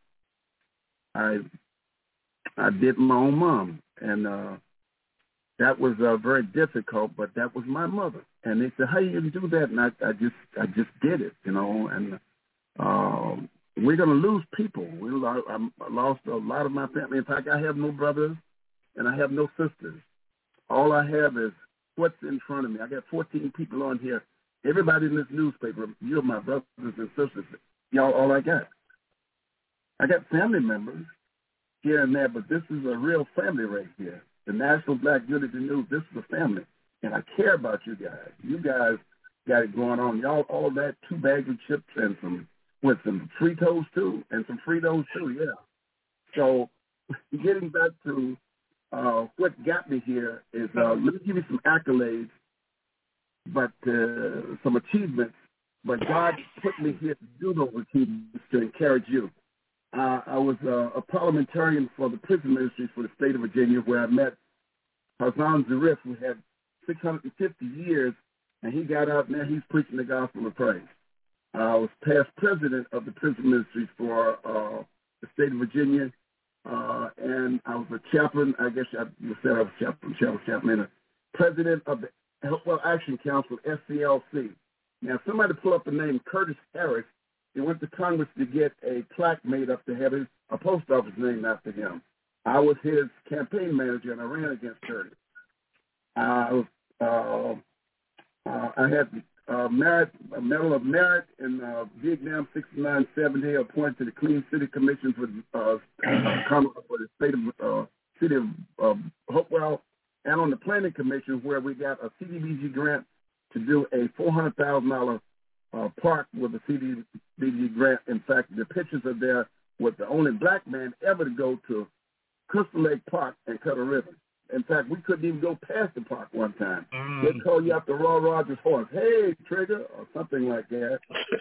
I did my own mom, and that was very difficult. But that was my mother, and they said, "How you gonna do that?" And I just did it, and. We're going to lose people. I lost a lot of my family. In fact, I have no brothers and I have no sisters. All I have is what's in front of me. I got 14 people on here. Everybody in this newspaper, you're my brothers and sisters. Y'all all I got. I got family members here and there, but this is a real family right here. The National Black Unity News, this is a family. And I care about you guys. You guys got it going on. Y'all all that 2 bags of chips and some Fritos too, and some Fritos too, yeah. So getting back to what got me here is, let me give you some accolades, but some achievements. But God put me here to do those achievements to encourage you. I was a parliamentarian for the prison ministries for the state of Virginia, where I met Hassan Zarif, who had 650 years and he got out and now he's preaching the gospel of praise. I was past president of the prison ministries for the state of Virginia, and I was a chaplain. I guess you said I was chaplain, president of the Healthwell Action Council, SCLC. Now, somebody pull up the name Curtis Harris. He went to Congress to get a plaque made up to have a post office named after him. I was his campaign manager, and I ran against Curtis. I had a Medal of Merit in Vietnam 69-70, appointed to the Clean City Commission for the city of Hopewell, and on the Planning Commission where we got a CDBG grant to do a $400,000 park with a CDBG grant. In fact, the pictures are there with the only black man ever to go to Crystal Lake Park and cut a ribbon. In fact, we couldn't even go past the park one time. They'd call you out the Roy Rogers horse, hey, Trigger, or something like that.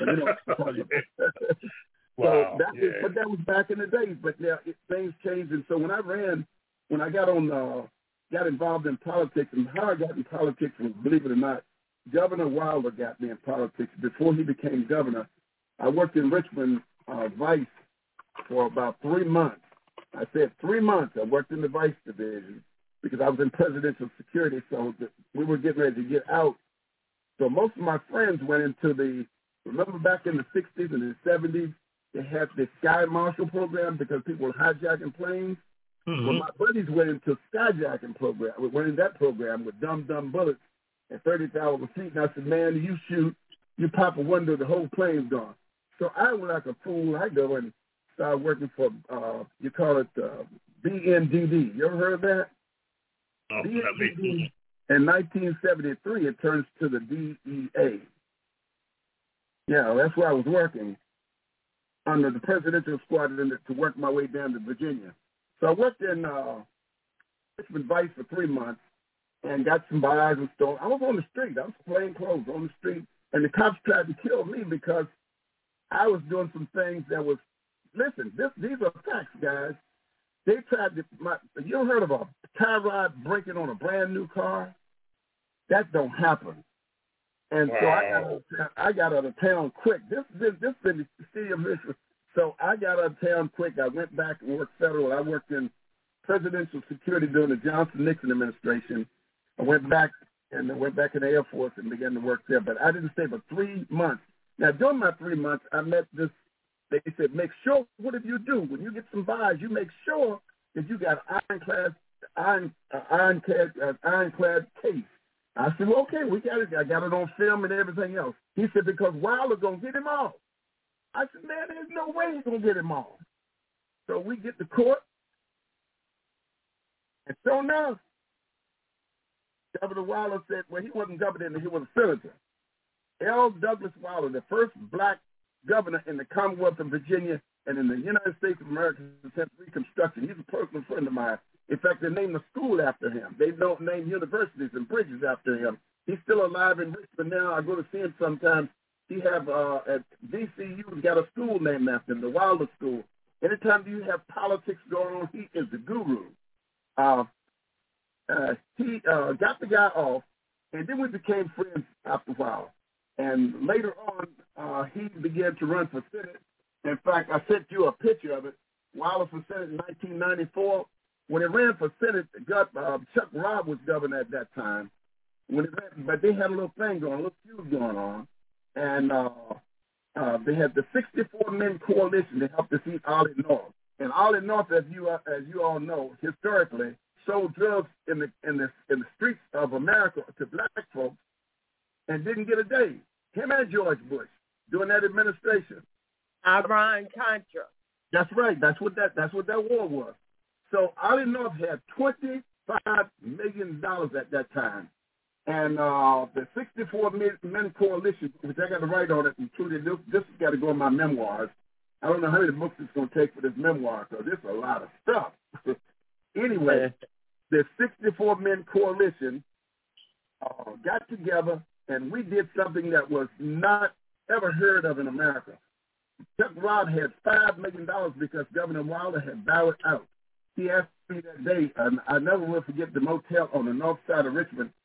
Wow. But that was back in the days. But now things changed. And so when I got involved in politics, and how I got in politics was, believe it or not, Governor Wilder got me in politics. Before he became governor, I worked in Richmond Vice for about 3 months. I said 3 months. I worked in the Vice Division because I was in presidential security, so we were getting ready to get out. So most of my friends went into remember back in the 60s and the 70s, they had the Sky Marshal program because people were hijacking planes. Mm-hmm. Well, my buddies went into skyjacking program. We went in that program with dumb bullets at 30,000 feet. And I said, man, you shoot, you pop a window, the whole plane's gone. So I went like a fool. I go and start working for, you call it BNDD. You ever heard of that? BNDD. In 1973, it turns to the DEA. Yeah, that's where I was working under the presidential squadron to work my way down to Virginia. So I worked in Richmond Vice for 3 months and got some buys and stolen. I was on the street. I was plain clothes on the street. And the cops tried to kill me because I was doing some things that was, listen, these are facts, guys. They tried to, you ever heard of a tie rod breaking on a brand new car? That don't happen. And wow. So I got out of town quick. This is in the city of Richmond. So I got out of town quick. I went back and worked federal. I worked in presidential security during the Johnson-Nixon administration. I went back in the Air Force and began to work there. But I didn't stay but 3 months. Now, during my 3 months, I met this. They said, make sure, what did you do? When you get some buys, you make sure that you got ironclad case. I said, well, okay, we got it. I got it on film and everything else. He said, because Wilder's going to get him off. I said, man, there's no way he's going to get him off. So we get to court. And so now, Governor Wilder said, well, he wasn't governor, he was a senator. L. Douglas Wilder, the first black governor in the Commonwealth of Virginia and in the United States of America since Reconstruction. He's a personal friend of mine. In fact, they named a school after him. They don't name universities and bridges after him. He's still alive in Richmond now. I go to see him sometimes. He have at VCU got a school named after him, the Wilder School. Anytime you have politics going on, he is the guru. He got the guy off, and then we became friends after a while. And later on, he began to run for Senate. In fact, I sent you a picture of it. Wilder for Senate in 1994. When he ran for Senate, Chuck Robb was governor at that time. But they had a little thing going, a little feud going on. And they had the 64-men coalition to help defeat Ollie North. And Ollie North, as you all know, historically sold drugs in the streets of America to black folks and didn't get a day. Him and George Bush during that administration. Iran-Contra. That's right. That's what that war was. So Ollie North had $25 million at that time. And the 64-men coalition, which I got to write on it, including this has got to go in my memoirs. I don't know how many books it's going to take for this memoir, because it's a lot of stuff. Anyway, the 64-men coalition got together, and we did something that was not ever heard of in America. Chuck Robb had $5 million because Governor Wilder had bowed out. He asked me that day, and I never will forget the motel on the north side of Richmond.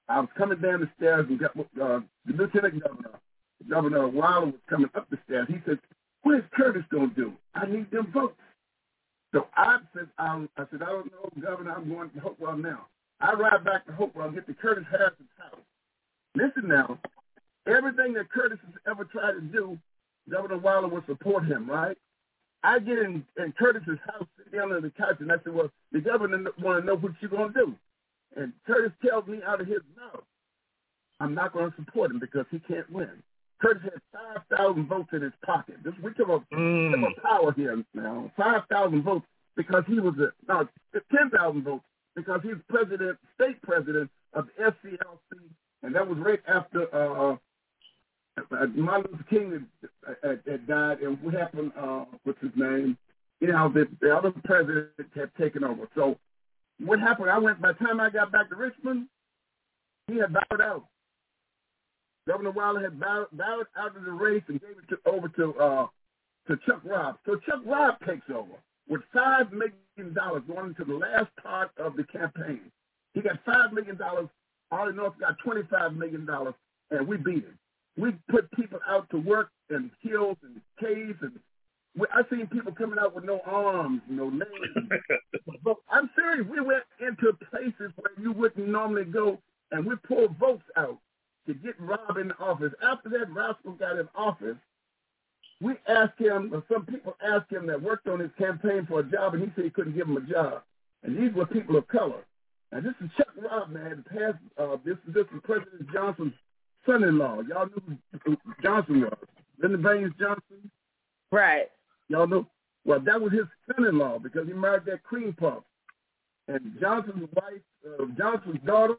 I was coming down the stairs and the Lieutenant Governor Wilder was coming up the stairs. He said, "What is Curtis going to do? I need them votes." So I said, I don't know, Governor, I'm going to Hopewell now. I ride back to Hopewell and get to Curtis Harrison's house. Listen now, everything that Curtis has ever tried to do, Governor Wilder will support him, right? I get in Curtis's house, sit down on the couch, and I said, well, the governor want to know what you're going to do. And Curtis tells me out of his mouth, I'm not going to support him because he can't win. Curtis had 5,000 votes in his pocket. We talk about power here now. 5,000 votes because he was 10,000 votes because he was state president of the SCLC, and that was right after Martin Luther King had died, and what happened, what's his name? The other president had taken over. So what happened, by the time I got back to Richmond, he had bowed out. Governor Wilder had bowed out of the race and gave it over to Chuck Robb. So Chuck Robb takes over with $5 million going into the last part of the campaign. He got $5 million. Ollie North got $25 million, and we beat him. We put people out to work in hills and caves, and I've seen people coming out with no arms, no legs. But I'm serious. We went into places where you wouldn't normally go, and we pulled votes out to get Rob in the office. After that, Roscoe got in office. We asked him, or some people asked him that worked on his campaign for a job, and he said he couldn't give them a job. And these were people of color. And this is Chuck Robb, man. This is President Johnson's son-in-law. Y'all knew who Johnson was. Lyndon Baines Johnson. Right. Y'all know? Well, that was his son-in-law because he married that cream puff. And Johnson's wife, Johnson's daughter,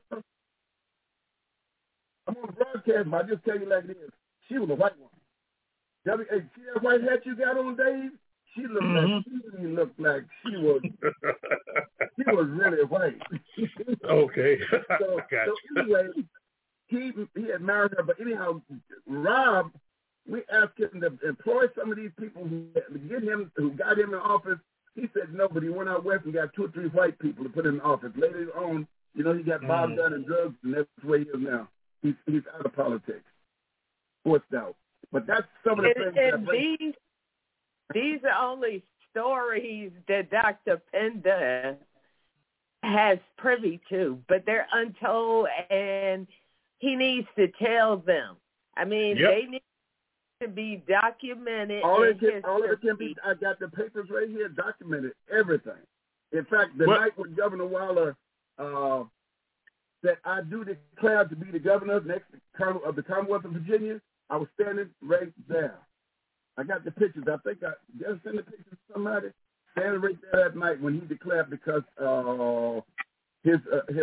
I'm on the broadcast, but I just tell you like it is. She was a white woman. See that white hat you got on, Dave? She looked like she was really white. Okay. So anyway, he had married her, but anyhow, Rob, we asked him to employ some of these people who got him in office. He said no, but he went out west and got 2 or 3 white people to put in office. Later on, he got bogged down in drugs, and that's where he is now. He's out of politics, forced out. But that's some of the things. These are only stories that Dr. Pender has privy to, but they're untold, and he needs to tell them. I mean, they need to be documented. All it can be. I got the papers right here, documented everything. In fact, the night when Governor Wilder said, "I do declare to be the governor of the Commonwealth of Virginia," I was standing right there. I got the pictures. I think I just sent the pictures to somebody. Standing right there that night when he declared because his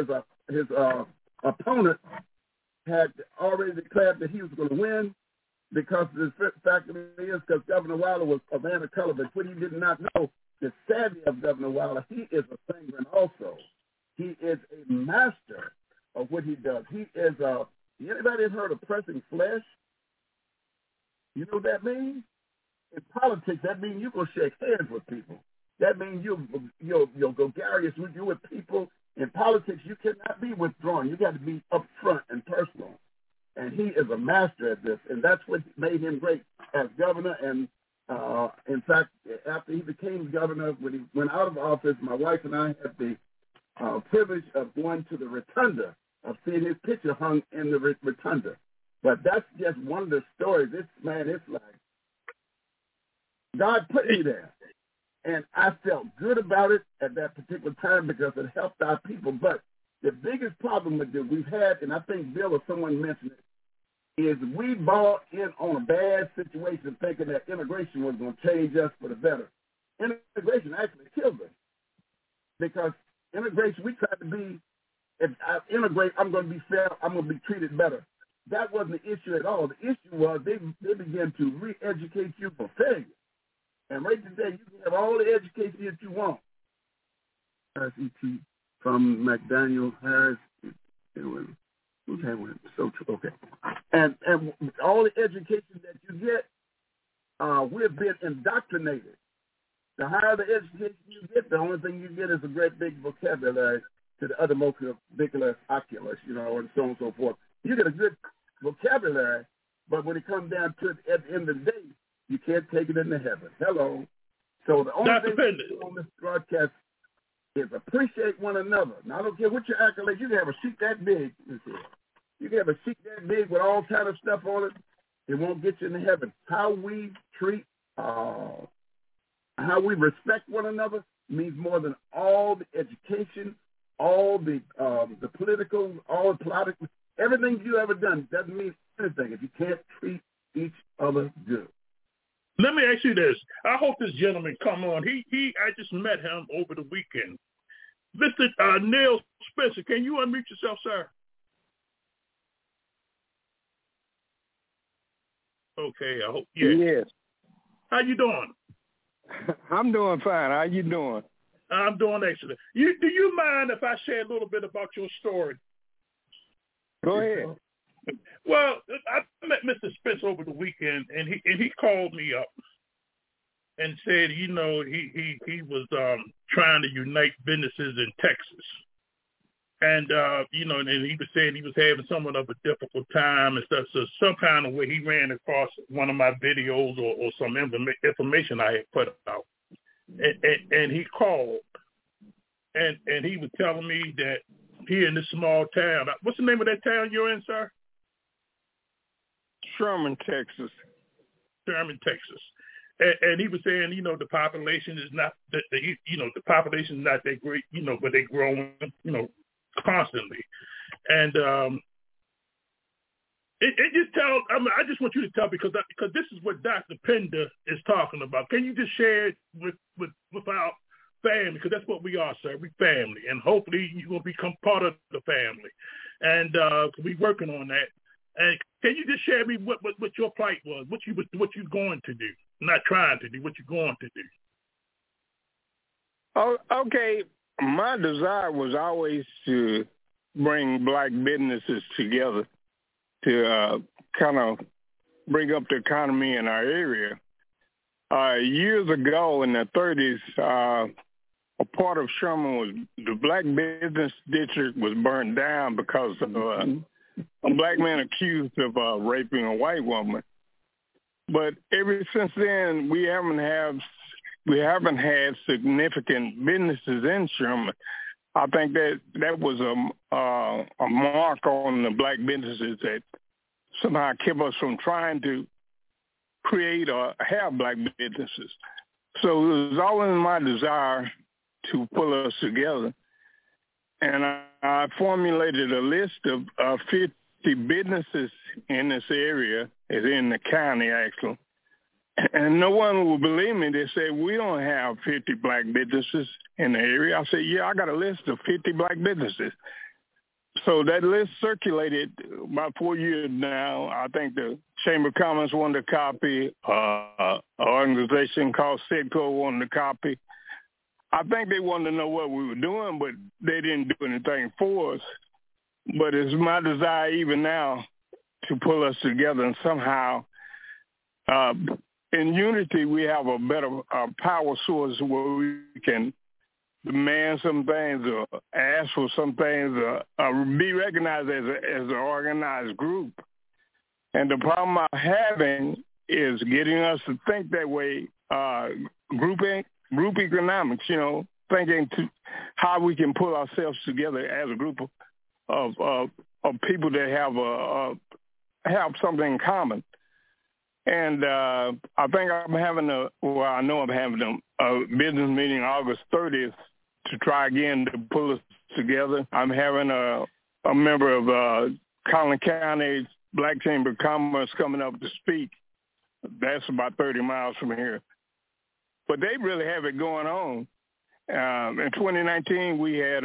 opponent had already declared that he was going to win because the fact of it is because Governor Wilder was a man of color. But what he did not know, the savvy of Governor Wilder, he is a sanguine also. He is a master of what he does. He is anybody ever heard of pressing flesh? You know what that means? In politics, that means you're going to shake hands with people. That means you'll go gregarious with people. In politics, you cannot be withdrawn. You got to be upfront and personal. And he is a master at this, and that's what made him great as governor. And in fact, after he became governor, when he went out of office, my wife and I had the privilege of going to the rotunda, of seeing his picture hung in the rotunda. But that's just one of the stories. This man, it's like God put me there. And I felt good about it at that particular time because it helped our people. But the biggest problem with it we've had, and I think Bill or someone mentioned it, is we bought in on a bad situation thinking that integration was going to change us for the better. Integration actually killed us because integration, we tried to be, if I integrate, I'm going to be fair, I'm going to be treated better. That wasn't the issue at all. The issue was they began to re-educate you for failure. And right today, you can have all the education that you want. RCT from McDaniel Harris. Who's that one? So true. Okay. And all the education that you get, we're being indoctrinated. The higher the education you get, the only thing you get is a great big vocabulary. to the uttermost ridiculous oculus, and so on and so forth. You get a good vocabulary, but when it comes down to it at the end of the day, you can't take it into heaven. Hello. So the only thing we do on this broadcast is appreciate one another. Now, I don't care what your accolades. You can have a sheet that big. You can have a sheet that big with all kind of stuff on it. It won't get you into heaven. How we treat, how we respect one another means more than all the education, all the political, all the political, everything you ever done doesn't mean anything if you can't treat each other good. Let me ask you this. I hope this gentleman come on. I just met him over the weekend. Mr. Neil Spencer, can you unmute yourself, sir? Okay, I hope. Yeah. Yes. How you doing? I'm doing fine. How you doing? I'm doing excellent. Do you mind if I share a little bit about your story? Go ahead. Well, I met Mr. Spence over the weekend, and he called me up and said, he was trying to unite businesses in Texas, and and he was saying he was having somewhat of a difficult time and stuff. So some kind of way he ran across one of my videos or some information I had put out, and he called, and he was telling me that here in this small town, what's the name of that town you're in, sir? Sherman, Texas. Sherman, Texas. And he was saying, the population is not that the population is not that great, but they're growing, constantly. And it just tells. I just want you to tell because this is what Dr. Pender is talking about. Can you just share it with our family? Because that's what we are, sir. We family, and hopefully you will become part of the family. And we're working on that. And can you just share me what your plight was, what you're going to do, not trying to do, what you're going to do? Oh, okay. My desire was always to bring black businesses together to kind of bring up the economy in our area. Years ago in the 30s, a part of Sherman was the black business district was burned down because of a black man accused of raping a white woman. But ever since then, we haven't had significant businesses in Sherman. I think that was a mark on the black businesses that somehow kept us from trying to create or have black businesses. So it was always my desire to pull us together. And I formulated a list of 50 businesses in this area, is in the county actually. And no one will believe me. They say, we don't have 50 black businesses in the area. I said, yeah, I got a list of 50 black businesses. So that list circulated about 4 years now. I think the Chamber of Commerce wanted a copy. An organization called SEDCO wanted a copy. I think they wanted to know what we were doing, but they didn't do anything for us. But it's my desire even now to pull us together and somehow, in unity, we have a better power source where we can demand some things or ask for some things or be recognized as an organized group. And the problem I'm having is getting us to think that way, group economics, thinking to how we can pull ourselves together as a group of people that have something in common. And I think I'm having I know I'm having a business meeting August 30th to try again to pull us together. I'm having a member of Collin County Black Chamber of Commerce coming up to speak. That's about 30 miles from here. But they really have it going on. In 2019, we had,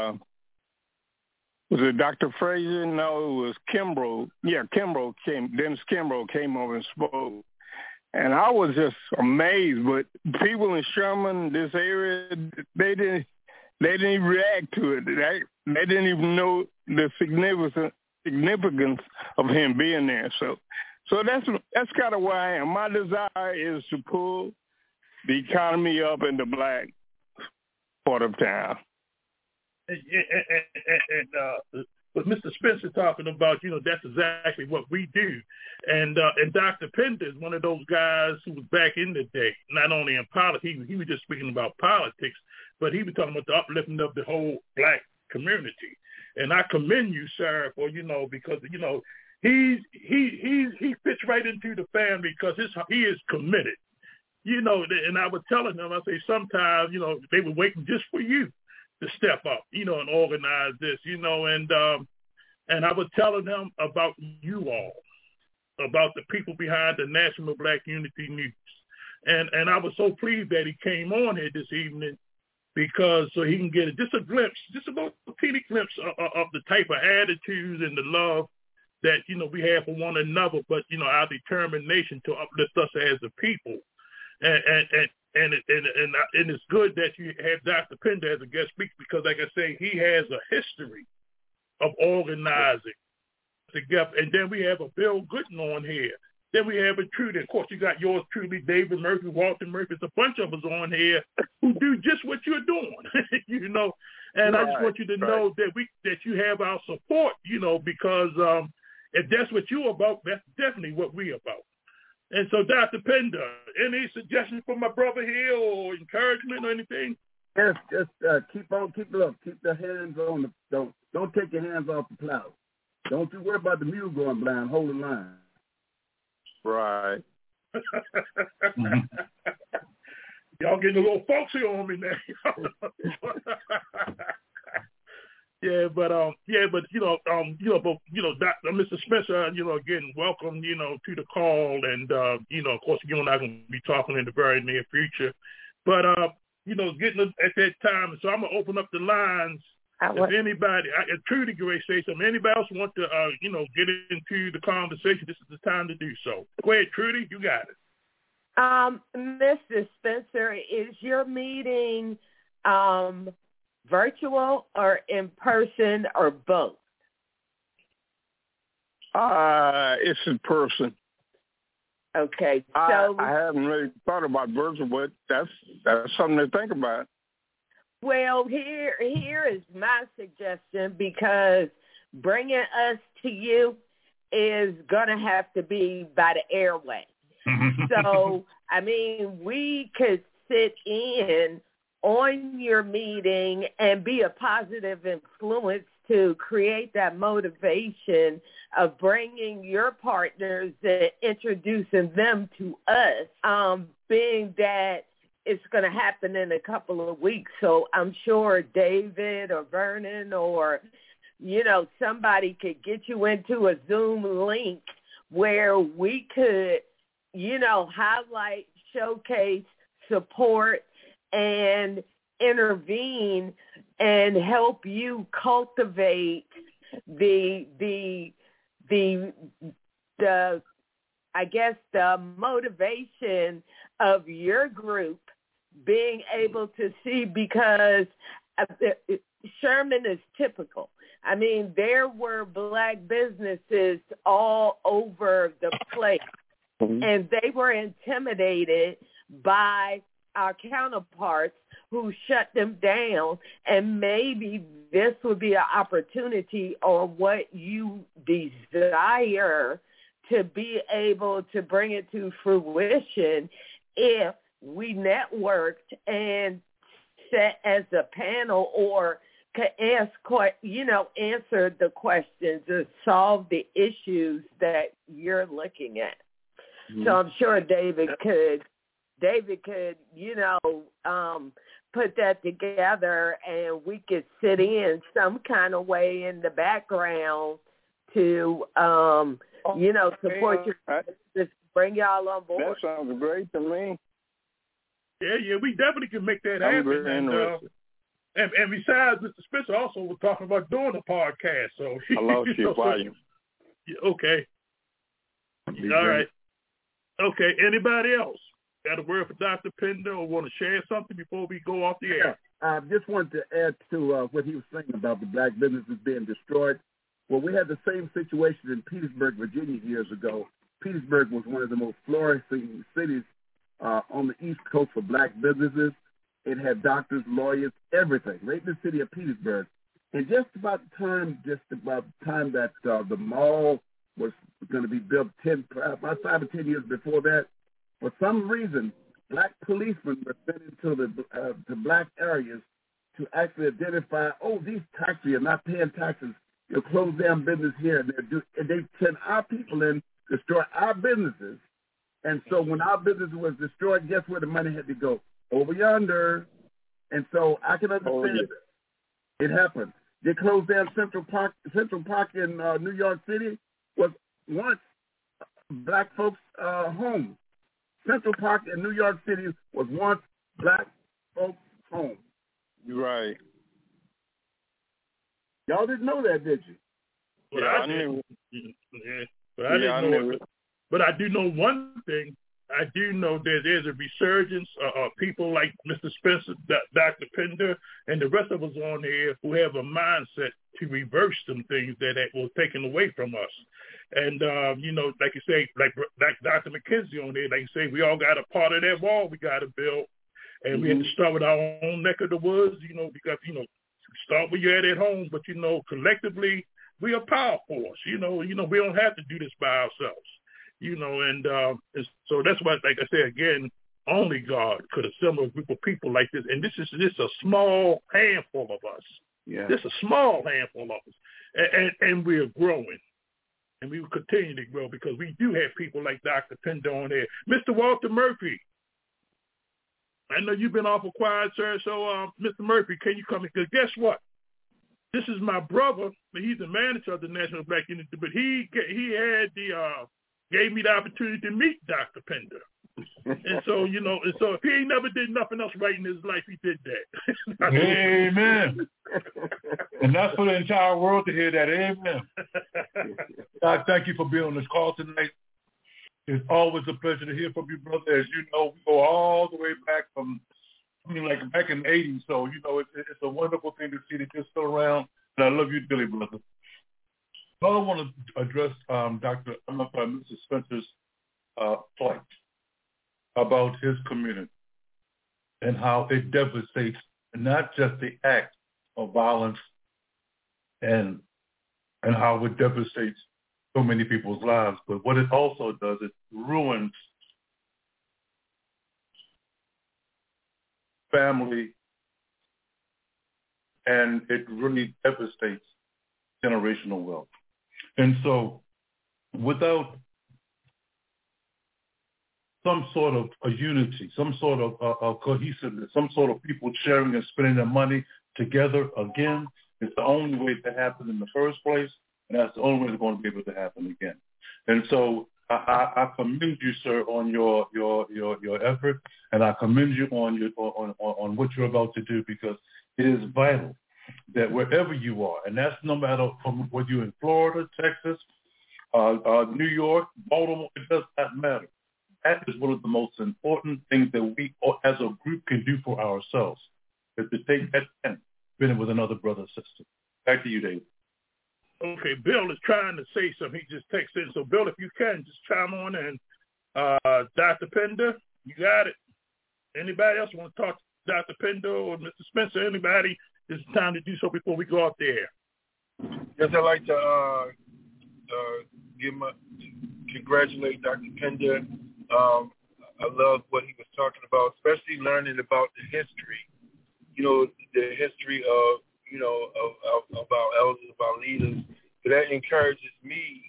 was it Dr. Frazier? No, it was Kimbrough. Yeah, Dennis Kimbrough came over and spoke. And I was just amazed. But people in Sherman, this area, they didn't even react to it. They didn't even know the significance of him being there. So that's kind of where I am. My desire is to pull the economy up in the black part of town. what Mr. Spencer talking about, that's exactly what we do. And Dr. Pender is one of those guys who was back in the day, not only in politics, he was just speaking about politics, but he was talking about the uplifting of the whole black community. And I commend you, sir, for, because, he fits right into the family because he is committed. And I was telling them, I say sometimes, they were waiting just for you to step up, and organize this, and I was telling them about you all, about the people behind the National Black Unity News. And I was so pleased that he came on here this evening because so he can get just a glimpse, just a little teeny glimpse of the type of attitudes and the love that, we have for one another, but, our determination to uplift us as a people. And it's good that you have Dr. Pender as a guest speaker because, like I say, he has a history of organizing together. And then we have a Bill Gooden on here. Then we have a Trudy. Of course, you got yours truly, David Murphy, Walter Murphy. There's a bunch of us on here who do just what you're doing, And I just want you to know that you have our support, because if that's what you're about, that's definitely what we're about. And so, Dr. Pender, any suggestions for my brother here or encouragement or anything? Yes, just keep the hands on the, don't take your hands off the plow. Don't you worry about the mule going blind, hold the line. Right. Y'all getting a little folksy on me now. Mr. Spencer, again, welcome, to the call, and of course, you and I are going to be talking in the very near future, but getting at that time, so I'm gonna open up the lines. If anybody, Trudy Gray say something, anybody else want to, get into the conversation, this is the time to do so. Go ahead, Trudy, you got it. Mr. Spencer, is your meeting virtual or in person or both? It's in person. Okay, so I haven't really thought about virtual, but that's something to think about. Well, here is my suggestion, because bringing us to you is going to have to be by the airway. So, I mean, we could sit in on your meeting and be a positive influence to create that motivation of bringing your partners and introducing them to us, being that it's going to happen in a couple of weeks. So I'm sure David or Vernon or, somebody could get you into a Zoom link where we could, highlight, showcase, support, and intervene and help you cultivate the motivation of your group being able to see, because Sherman is typical. I mean, there were Black businesses all over the place, and they were intimidated by our counterparts who shut them down, and maybe this would be an opportunity, or what you desire, to be able to bring it to fruition if we networked and sat as a panel, or could answer the questions or solve the issues that you're looking at. Mm-hmm. So I'm sure David could, put that together, and we could sit in some kind of way in the background to, support your business, bring y'all on board. That sounds great to me. Yeah, we definitely can make that happen. And besides, Mr. Spencer also was talking about doing a podcast. So I lost your volume. Okay. All right. Okay. Anybody else got a word for Dr. Pender or want to share something before we go off the air? I just wanted to add to what he was saying about the Black businesses being destroyed. Well, we had the same situation in Petersburg, Virginia years ago. Petersburg was one of the most flourishing cities on the East Coast for Black businesses. It had doctors, lawyers, everything, right in the city of Petersburg. And just about the time that the mall was going to be built, about 5 or 10 years before that, for some reason, black policemen were sent into the black areas to actually identify, these taxis are not paying taxes. They'll close down business here, and they send our people in, destroy our businesses. And so when our business was destroyed, guess where the money had to go? Over yonder. And so I can understand it happened. They closed down Central Park in New York City was once black folks' home. Central Park in New York City was once black folks' home. Right. Y'all didn't know that, did you? Well, I knew. Yeah, but I didn't know it. But I do know one thing. I do know that there's a resurgence of people like Mr. Spencer, Dr. Pender, and the rest of us on here who have a mindset to reverse some things that were taken away from us. And, like you say, like Dr. McKenzie on there, like you say, we all got a part of that wall we got to build. And we have to start with our own neck of the woods, because, start where you're at home. But, collectively, we are power force. We don't have to do this by ourselves. And so that's why, like I said, again, only God could assemble a group of people like this. And this is just a small handful of us. Yeah. Just a small handful of us. And we're growing. And we will continue to grow because we do have people like Dr. Pender on there. Mr. Walter Murphy, I know you've been awful quiet, sir. So, Mr. Murphy, can you come in? Because guess what? This is my brother. He's the manager of the National Black Unity, but he had gave me the opportunity to meet Dr. Pender. And so, and so if he ain't never did nothing else right in his life, he did that. Amen. And that's for the entire world to hear that. Amen. God, thank you for being on this call tonight. It's always a pleasure to hear from you, brother. As you know, we go all the way back back in the 80s. So, it's a wonderful thing to see that you're still around. And I love you dearly, brother. So I want to address Mr. Spencer's plight about his community and how it devastates not just the act of violence and how it devastates so many people's lives, but what it also does, it ruins family, and it really devastates generational wealth. And so without some sort of a unity, some sort of a cohesiveness, some sort of people sharing and spending their money together again, it's the only way to happen in the first place, and that's the only way it's going to be able to happen again. And so I commend you, sir, on your effort, and I commend you on what you're about to do, because it is vital that wherever you are, and that's no matter from whether you're in Florida, Texas, New York, Baltimore, it does not matter. That is one of the most important things that we as a group can do for ourselves, is to take that and spend it with another brother or sister. Back to you, David. Okay, Bill is trying to say something. He just texted in. So, Bill, if you can, just chime on in. Dr. Pender, you got it. Anybody else want to talk to Dr. Pender or Mr. Spencer? Anybody? It's time to do so before we go out there. Yes, I'd like to congratulate Dr. Pender. I love what he was talking about, especially learning about the history. The history of our elders, of our leaders. So that encourages me,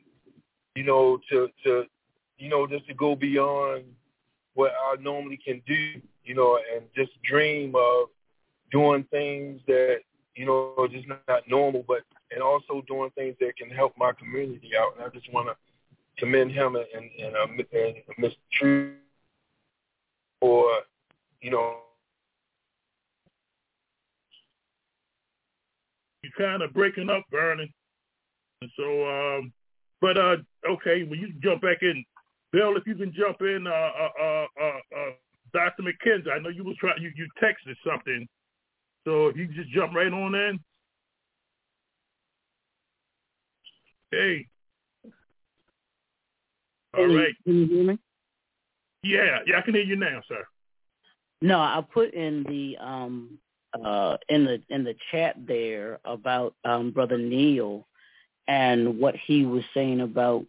just to go beyond what I normally can do, and just dream of doing things that, just not normal, and also doing things that can help my community out. And I just want to commend him and Mr. True for, You're kind of breaking up, Vernon. And so, okay, well, you can jump back in. Bill, if you can jump in, Dr. McKenzie, I know you was trying, you texted something. So if you can just jump right on in. Hey. All right. Can you hear me? Yeah, I can hear you now, sir. No, I put in the in the chat there about Brother Neil and what he was saying about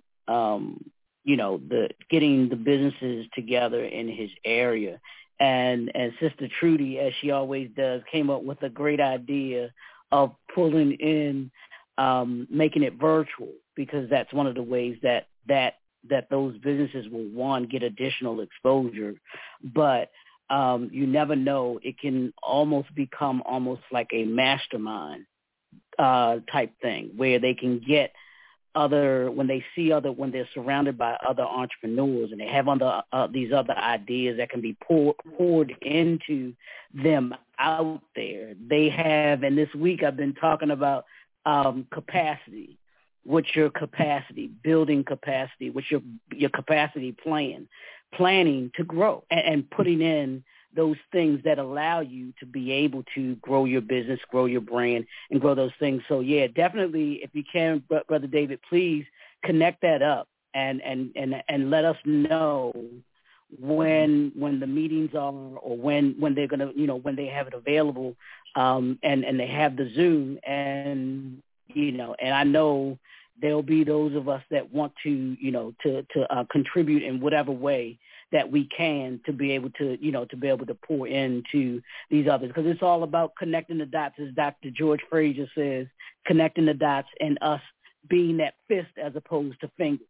the getting the businesses together in his area. And Sister Trudy, as she always does, came up with a great idea of pulling in, making it virtual, because that's one of the ways that those businesses will, one, get additional exposure. But you never know. It can almost become almost like a mastermind type thing where they can get when they're surrounded by other entrepreneurs and they have these other ideas that can be poured into them out there. They have, and this week I've been talking about capacity. What's your capacity? Building capacity. What's your capacity planning to grow and putting in those things that allow you to be able to grow your business, grow your brand, and grow those things. So, yeah, definitely, if you can, Brother David, please connect that up and let us know when the meetings are, or when they're going to, when they have it available, and they have the Zoom, and I know there'll be those of us that want to contribute in whatever way that we can to be able to pour into these others, because it's all about connecting the dots, as Dr. George Frazier says, connecting the dots and us being that fist as opposed to fingers,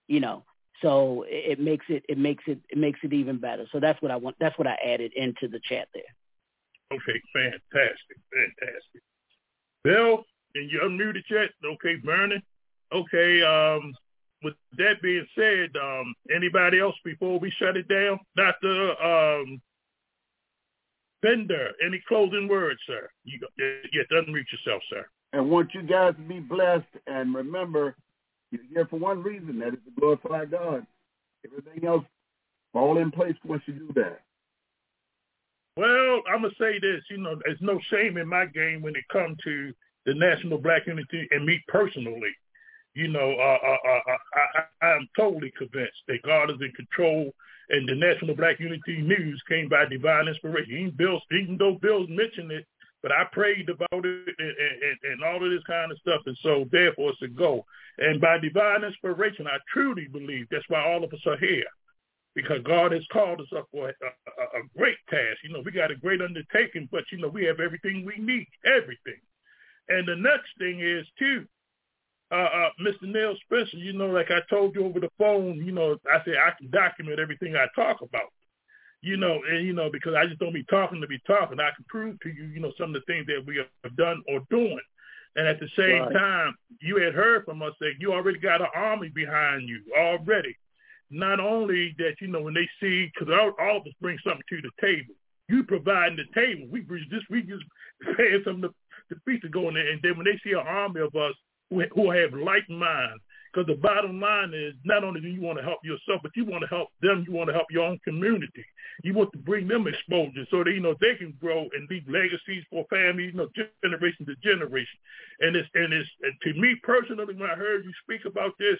So it makes it even better. So that's what I want. That's what I added into the chat there. Okay, fantastic. Bill, and you unmute the chat. Okay, Vernon. Okay, with that being said, anybody else before we shut it down? Dr. Bender, any closing words, sir? You have to unmute yourself, sir. I want you guys to be blessed, and remember, you're here for one reason, that is to glorify God. Everything else fall in place once you do that. Well, I'm going to say this, there's no shame in my game when it comes to the National Black Unity and me personally. I'm totally convinced that God is in control, and the National Black Unity News came by divine inspiration. Even though Bill's mentioned it, but I prayed about it and all of this kind of stuff, and so therefore it's a go. And by divine inspiration, I truly believe that's why all of us are here, because God has called us up for a great task. We got a great undertaking, but, we have everything we need, everything. And the next thing is, too, Mr. Neil Spencer, like I told you over the phone, I said I can document everything I talk about, and, because I just don't be talking to be talking. I can prove to you, some of the things that we have done or doing. And at the same time, you had heard from us that you already got an army behind you already. Not only that, when they see, because all of us bring something to the table. You providing the table. We just paying some of the feet to go in there. And then when they see an army of us who have like minds, because the bottom line is not only do you want to help yourself, but you want to help them. You want to help your own community. You want to bring them exposure so that, they can grow and leave legacies for families, generation to generation. And to me personally, when I heard you speak about this,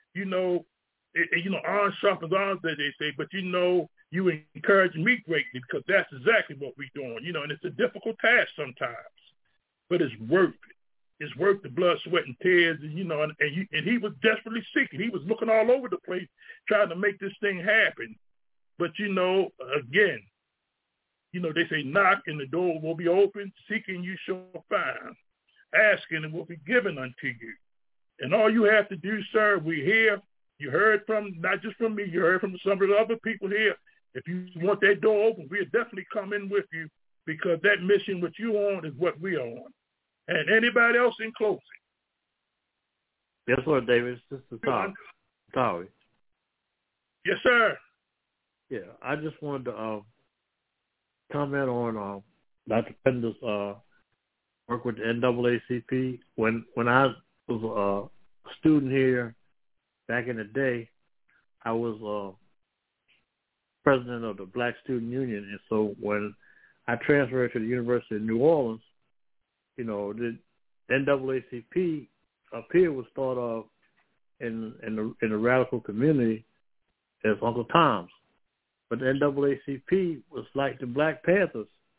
iron sharpens iron, that they say, but you encourage me greatly, because that's exactly what we're doing, and it's a difficult task sometimes, but it's worth it. It's worth the blood, sweat, and tears, and he was desperately seeking. He was looking all over the place trying to make this thing happen. But, again, they say knock and the door will be open, seeking you shall find, asking and will be given unto you. And all you have to do, sir, we're here. You heard from, not just from me, you heard from some of the other people here. If you want that door open, we'll definitely come in with you, because that mission which you on is what we are on. And anybody else in closing? Yes, sir, David. This is Towie. Yes, sir. Yeah, I just wanted to comment on Dr. Pender's work with the NAACP. When I was a student here back in the day, I was president of the Black Student Union, and so when I transferred to the University of New Orleans, the NAACP up here was thought of in the radical community as Uncle Tom's. But the NAACP was like the Black Panthers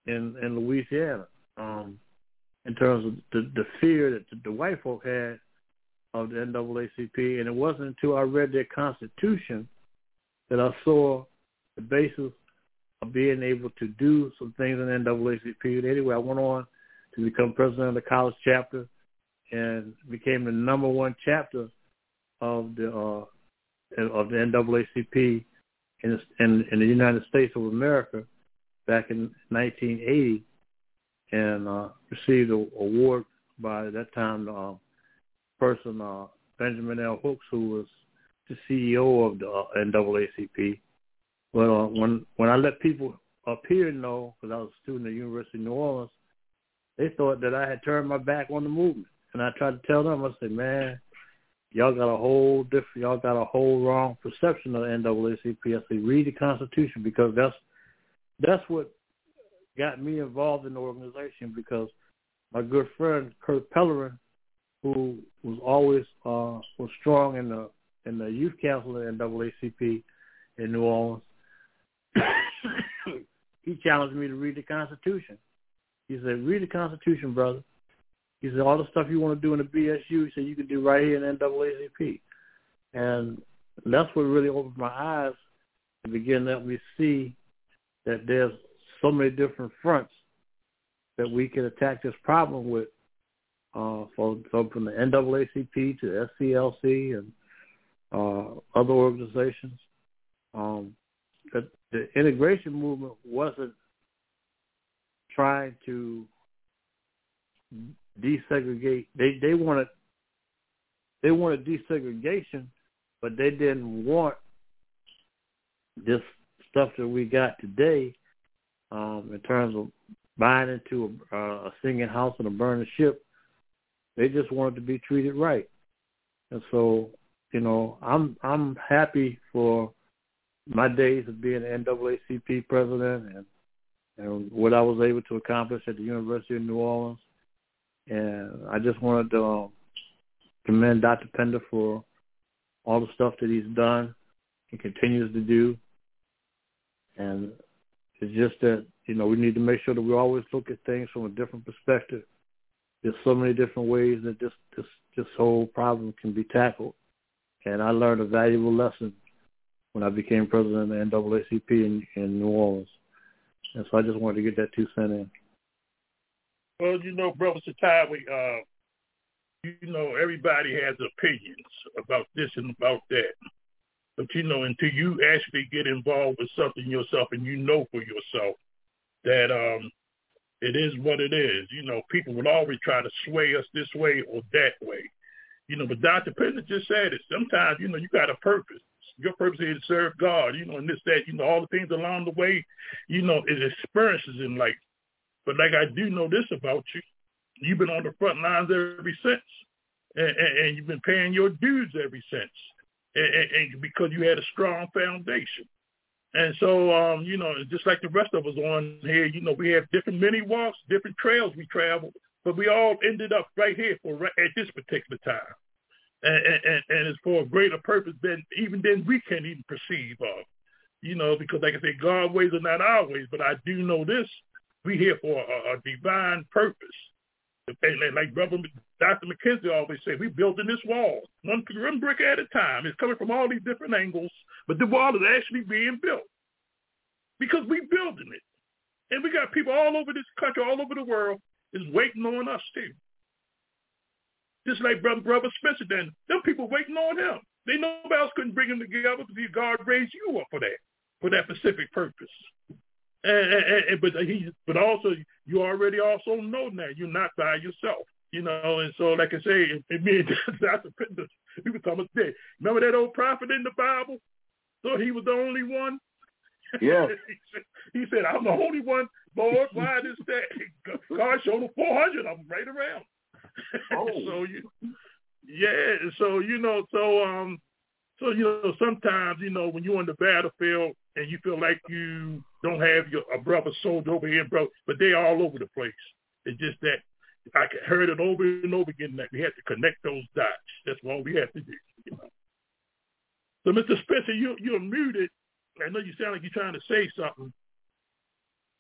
in Louisiana, in terms of the fear that the white folk had of the NAACP. And it wasn't until I read their Constitution that I saw the basis of being able to do some things in the NAACP. And anyway, I went on to become president of the college chapter and became the number one chapter of the NAACP in the United States of America back in 1980, and received an award by that time person Benjamin L. Hooks, who was the CEO of the NAACP. But when I let people up here know, because I was a student at the University of New Orleans, they thought that I had turned my back on the movement. And I tried to tell them, I said, man, y'all got a whole wrong perception of the NAACP. I said, read the Constitution, because that's what got me involved in the organization, because my good friend Kurt Pellerin, who was always was strong in the youth council of the NAACP in New Orleans, he challenged me to read the Constitution. He said, read the Constitution, brother. He said, all the stuff you want to do in the BSU, he said, you can do right here in NAACP. And that's what really opened my eyes to begin to help me see that there's so many different fronts that we can attack this problem with, from the NAACP to SCLC and other organizations. That the integration movement wasn't trying to desegregate. They wanted desegregation, but they didn't want this stuff that we got today, in terms of buying into a singing house and a burning ship. They just wanted to be treated right. And so, I'm happy for my days of being an NAACP president and what I was able to accomplish at the University of New Orleans. And I just wanted to commend Dr. Pender for all the stuff that he's done and continues to do. And it's just that, we need to make sure that we always look at things from a different perspective. There's so many different ways that this whole problem can be tackled. And I learned a valuable lesson when I became president of the NAACP in New Orleans. And so I just wanted to get that 2 cents in. Well, Brother Satawi, everybody has opinions about this and about that. But, until you actually get involved with something yourself and for yourself that it is what it is. People will always try to sway us this way or that way. But Dr. Pender just said it. Sometimes, you got a purpose. Your purpose is to serve God, and this, that, all the things along the way, is experiences in life. But like I do know this about you, you've been on the front lines ever since, and you've been paying your dues ever since, and because you had a strong foundation. And so, just like the rest of us on here, we have different mini walks, different trails we travel, but we all ended up right here at this particular time. And it's for a greater purpose than we can't even perceive of, because like I say, God's ways are not our ways, but I do know this. We're here for a divine purpose. And like Brother Dr. McKenzie always said, we're building this wall, one brick at a time. It's coming from all these different angles, but the wall is actually being built because we're building it. And we got people all over this country, all over the world, is waiting on us too. Just like Brother Spencer, them people waiting on him. Nobody else couldn't bring them together because God raised you up for that specific purpose. But also you already also know now you're not by yourself, and so like I say, and me and Dr. Pender, we were talking today. Remember that old prophet in the Bible? Thought he was the only one? Yeah. he said, I'm the only one, Lord, why this that? God showed him 400 of them right around. Oh. So sometimes, when you're on the battlefield and you feel like you don't have a brother soldier over here, bro, but they're all over the place. It's just that I heard it over and over again that we had to connect those dots. That's what we have to do. So, Mr. Spencer, you're muted. I know you sound like you're trying to say something.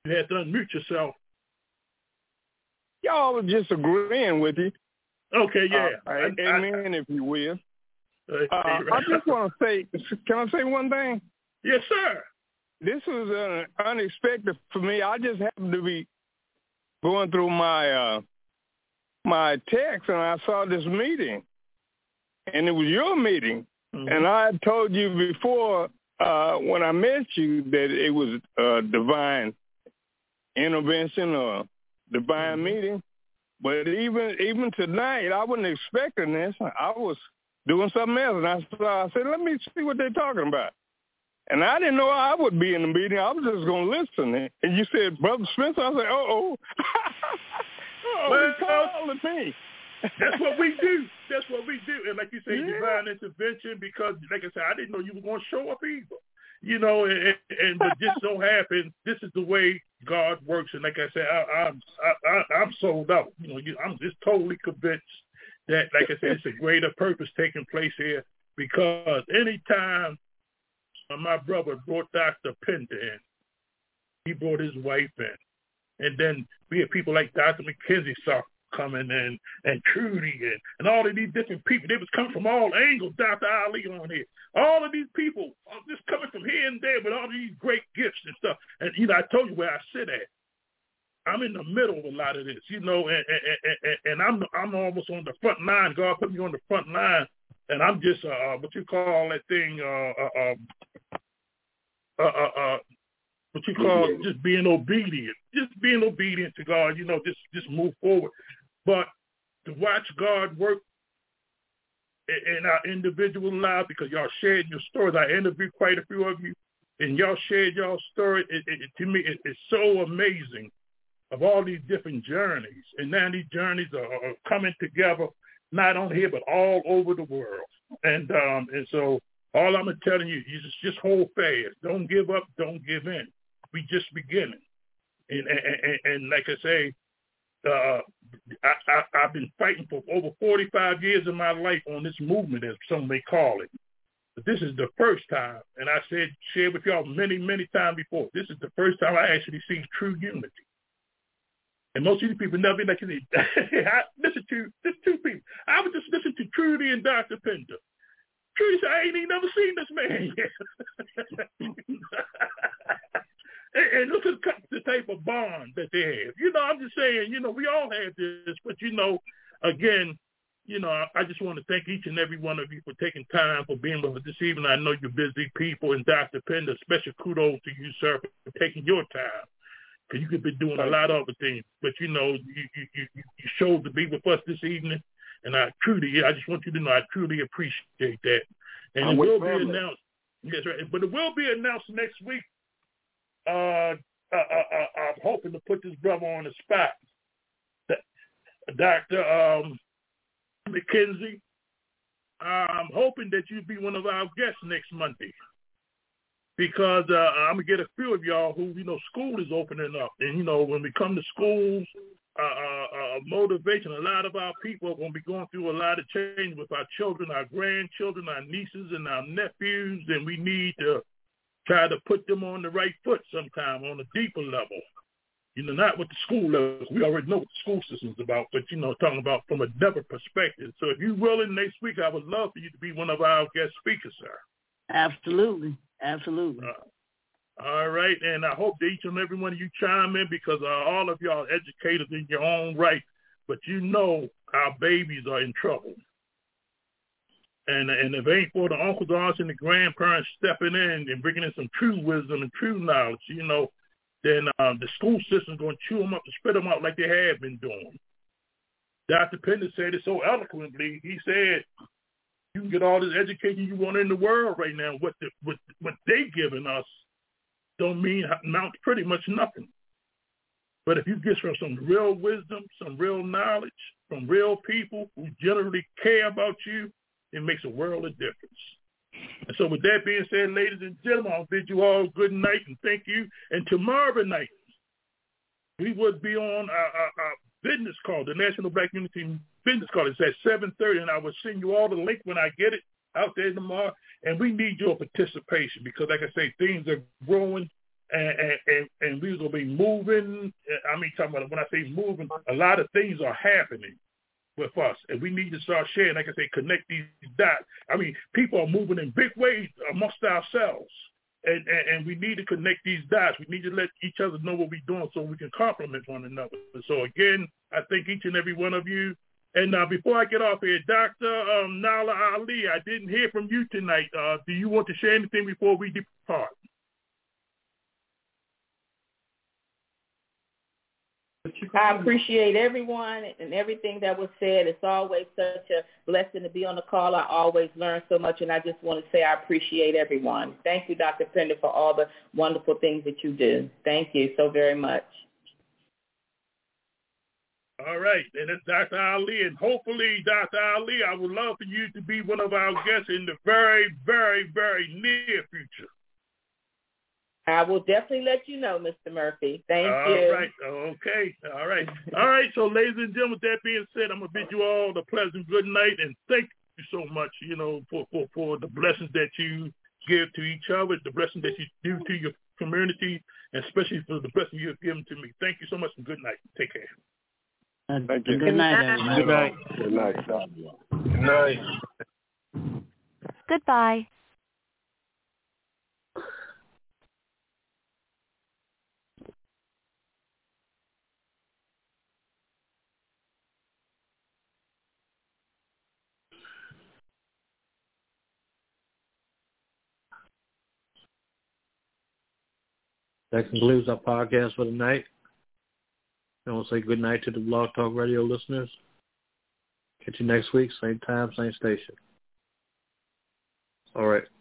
You had to unmute yourself. Y'all was just agreeing with you. Okay, yeah. Amen, if you will. I just want to say, can I say one thing? Yes, sir. This was unexpected for me. I just happened to be going through my my text, and I saw this meeting, and it was your meeting. Mm-hmm. And I had told you before when I met you that it was divine intervention or divine meeting. But even tonight, I wasn't expecting this. I was doing something else, and I said, let me see what they're talking about. And I didn't know I would be in the meeting. I was just going to listen. And you said, Brother Spencer. I said, oh, well, he calling me. That's what we do. That's what we do. And like you say, divine intervention, because, like I said, I didn't know you were going to show up either. You know, and but just so happened, this is the way God works. And like I said, I'm sold out. You know, I'm just totally convinced that, like I said, it's a greater purpose taking place here, because anytime my brother brought Dr. Pender in, he brought his wife in. And then we had people like Dr. McKenzie coming in, and Trudy, and all of these different people. They was coming from all angles. Dr. Ali on here. All of these people are just coming from here and there with all these great gifts and stuff. And, you know, I told you where I sit at. I'm in the middle of a lot of this, you know, and I'm almost on the front line. God put me on the front line, and I'm just what you call that thing, what you call just being obedient to God, you know, just move forward. But to watch God work in our individual lives, because y'all shared your stories. I interviewed quite a few of you, and y'all shared y'all story. To me, it's so amazing of all these different journeys. And now these journeys are coming together, not only here, but all over the world. And so all I'm telling you is just hold fast. Don't give up. Don't give in. We just beginning. And like I say, I've been fighting for over 45 years of my life on this movement, as some may call it. But this is the first time, and I shared with y'all many, many times before, this is the first time I actually see true unity. And most of these people never like to I listen to two people. I was just listening to Trudy and Dr. Pender. Trudy said, I ain't even never seen this man yet. And look at the type of bond that they have. You know, I'm just saying, you know, we all have this, but, you know, again, you know, I just want to thank each and every one of you for taking time for being with us this evening. I know you're busy people, and Dr. Pender, special kudos to you, sir, for taking your time, because you could be doing a lot of other things. But, you know, you showed to be with us this evening, and I just want you to know I truly appreciate that. And it will be announced. Yes, right. But it will be announced next week. I'm hoping to put this brother on the spot. Dr. McKenzie, I'm hoping that you'll be one of our guests next Monday, because I'm going to get a few of y'all who, you know, school is opening up. And, you know, when we come to schools, motivation, a lot of our people are going to be going through a lot of change with our children, our grandchildren, our nieces, and our nephews, and we need to try to put them on the right foot sometime on a deeper level. You know, not with the school level. We already know what the school system's about, but, you know, talking about from a different perspective. So if you're willing next week, I would love for you to be one of our guest speakers, sir. Absolutely. Absolutely. All right. And I hope that each and every one of you chime in, because all of y'all are educators in your own right. But you know our babies are in trouble. And if it ain't for the uncles, aunts, and the grandparents stepping in and bringing in some true wisdom and true knowledge, you know, then the school system's going to chew them up and spit them out like they have been doing. Dr. Pender said it so eloquently. He said, you can get all this education you want in the world right now. What they giving us don't amount to pretty much nothing. But if you get from some real wisdom, some real knowledge, from real people who generally care about you, it makes a world of difference. And so with that being said, ladies and gentlemen, I'll bid you all good night and thank you. And tomorrow night, we would be on our business call, the National Black Unity Business Call. It's at 7:30, and I will send you all the link when I get it out there tomorrow. And we need your participation because, like I say, things are growing and we're going to be moving. I mean, talking about when I say moving, a lot of things are happening with us, and we need to start sharing, like I say, connect these dots. I mean, people are moving in big ways amongst ourselves, and we need to connect these dots. We need to let each other know what we're doing so we can complement one another. So, again, I thank each and every one of you. And before I get off here, Dr. Nala Ali, I didn't hear from you tonight. Do you want to share anything before we depart? I appreciate everyone and everything that was said. It's always such a blessing to be on the call. I always learn so much, and I just want to say I appreciate everyone. Thank you, Dr. Pender, for all the wonderful things that you do. Thank you so very much. All right, and it's Dr. Ali, and hopefully, Dr. Ali, I would love for you to be one of our guests in the very, very, very near future. I will definitely let you know, Mr. Murphy. Thank you. All right, okay, all right. All right, so ladies and gentlemen, with that being said, I'm going to bid you all a pleasant good night, and thank you so much, for the blessings that you give to each other, the blessings that you do to your community, and especially for the blessing you have given to me. Thank you so much, and good night. Take care. Thank you. Good night, everybody. Good night. Good night. Good night. Goodbye. That concludes our podcast for the night. I want to say good night to the Blog Talk Radio listeners. Catch you next week, same time, same station. All right.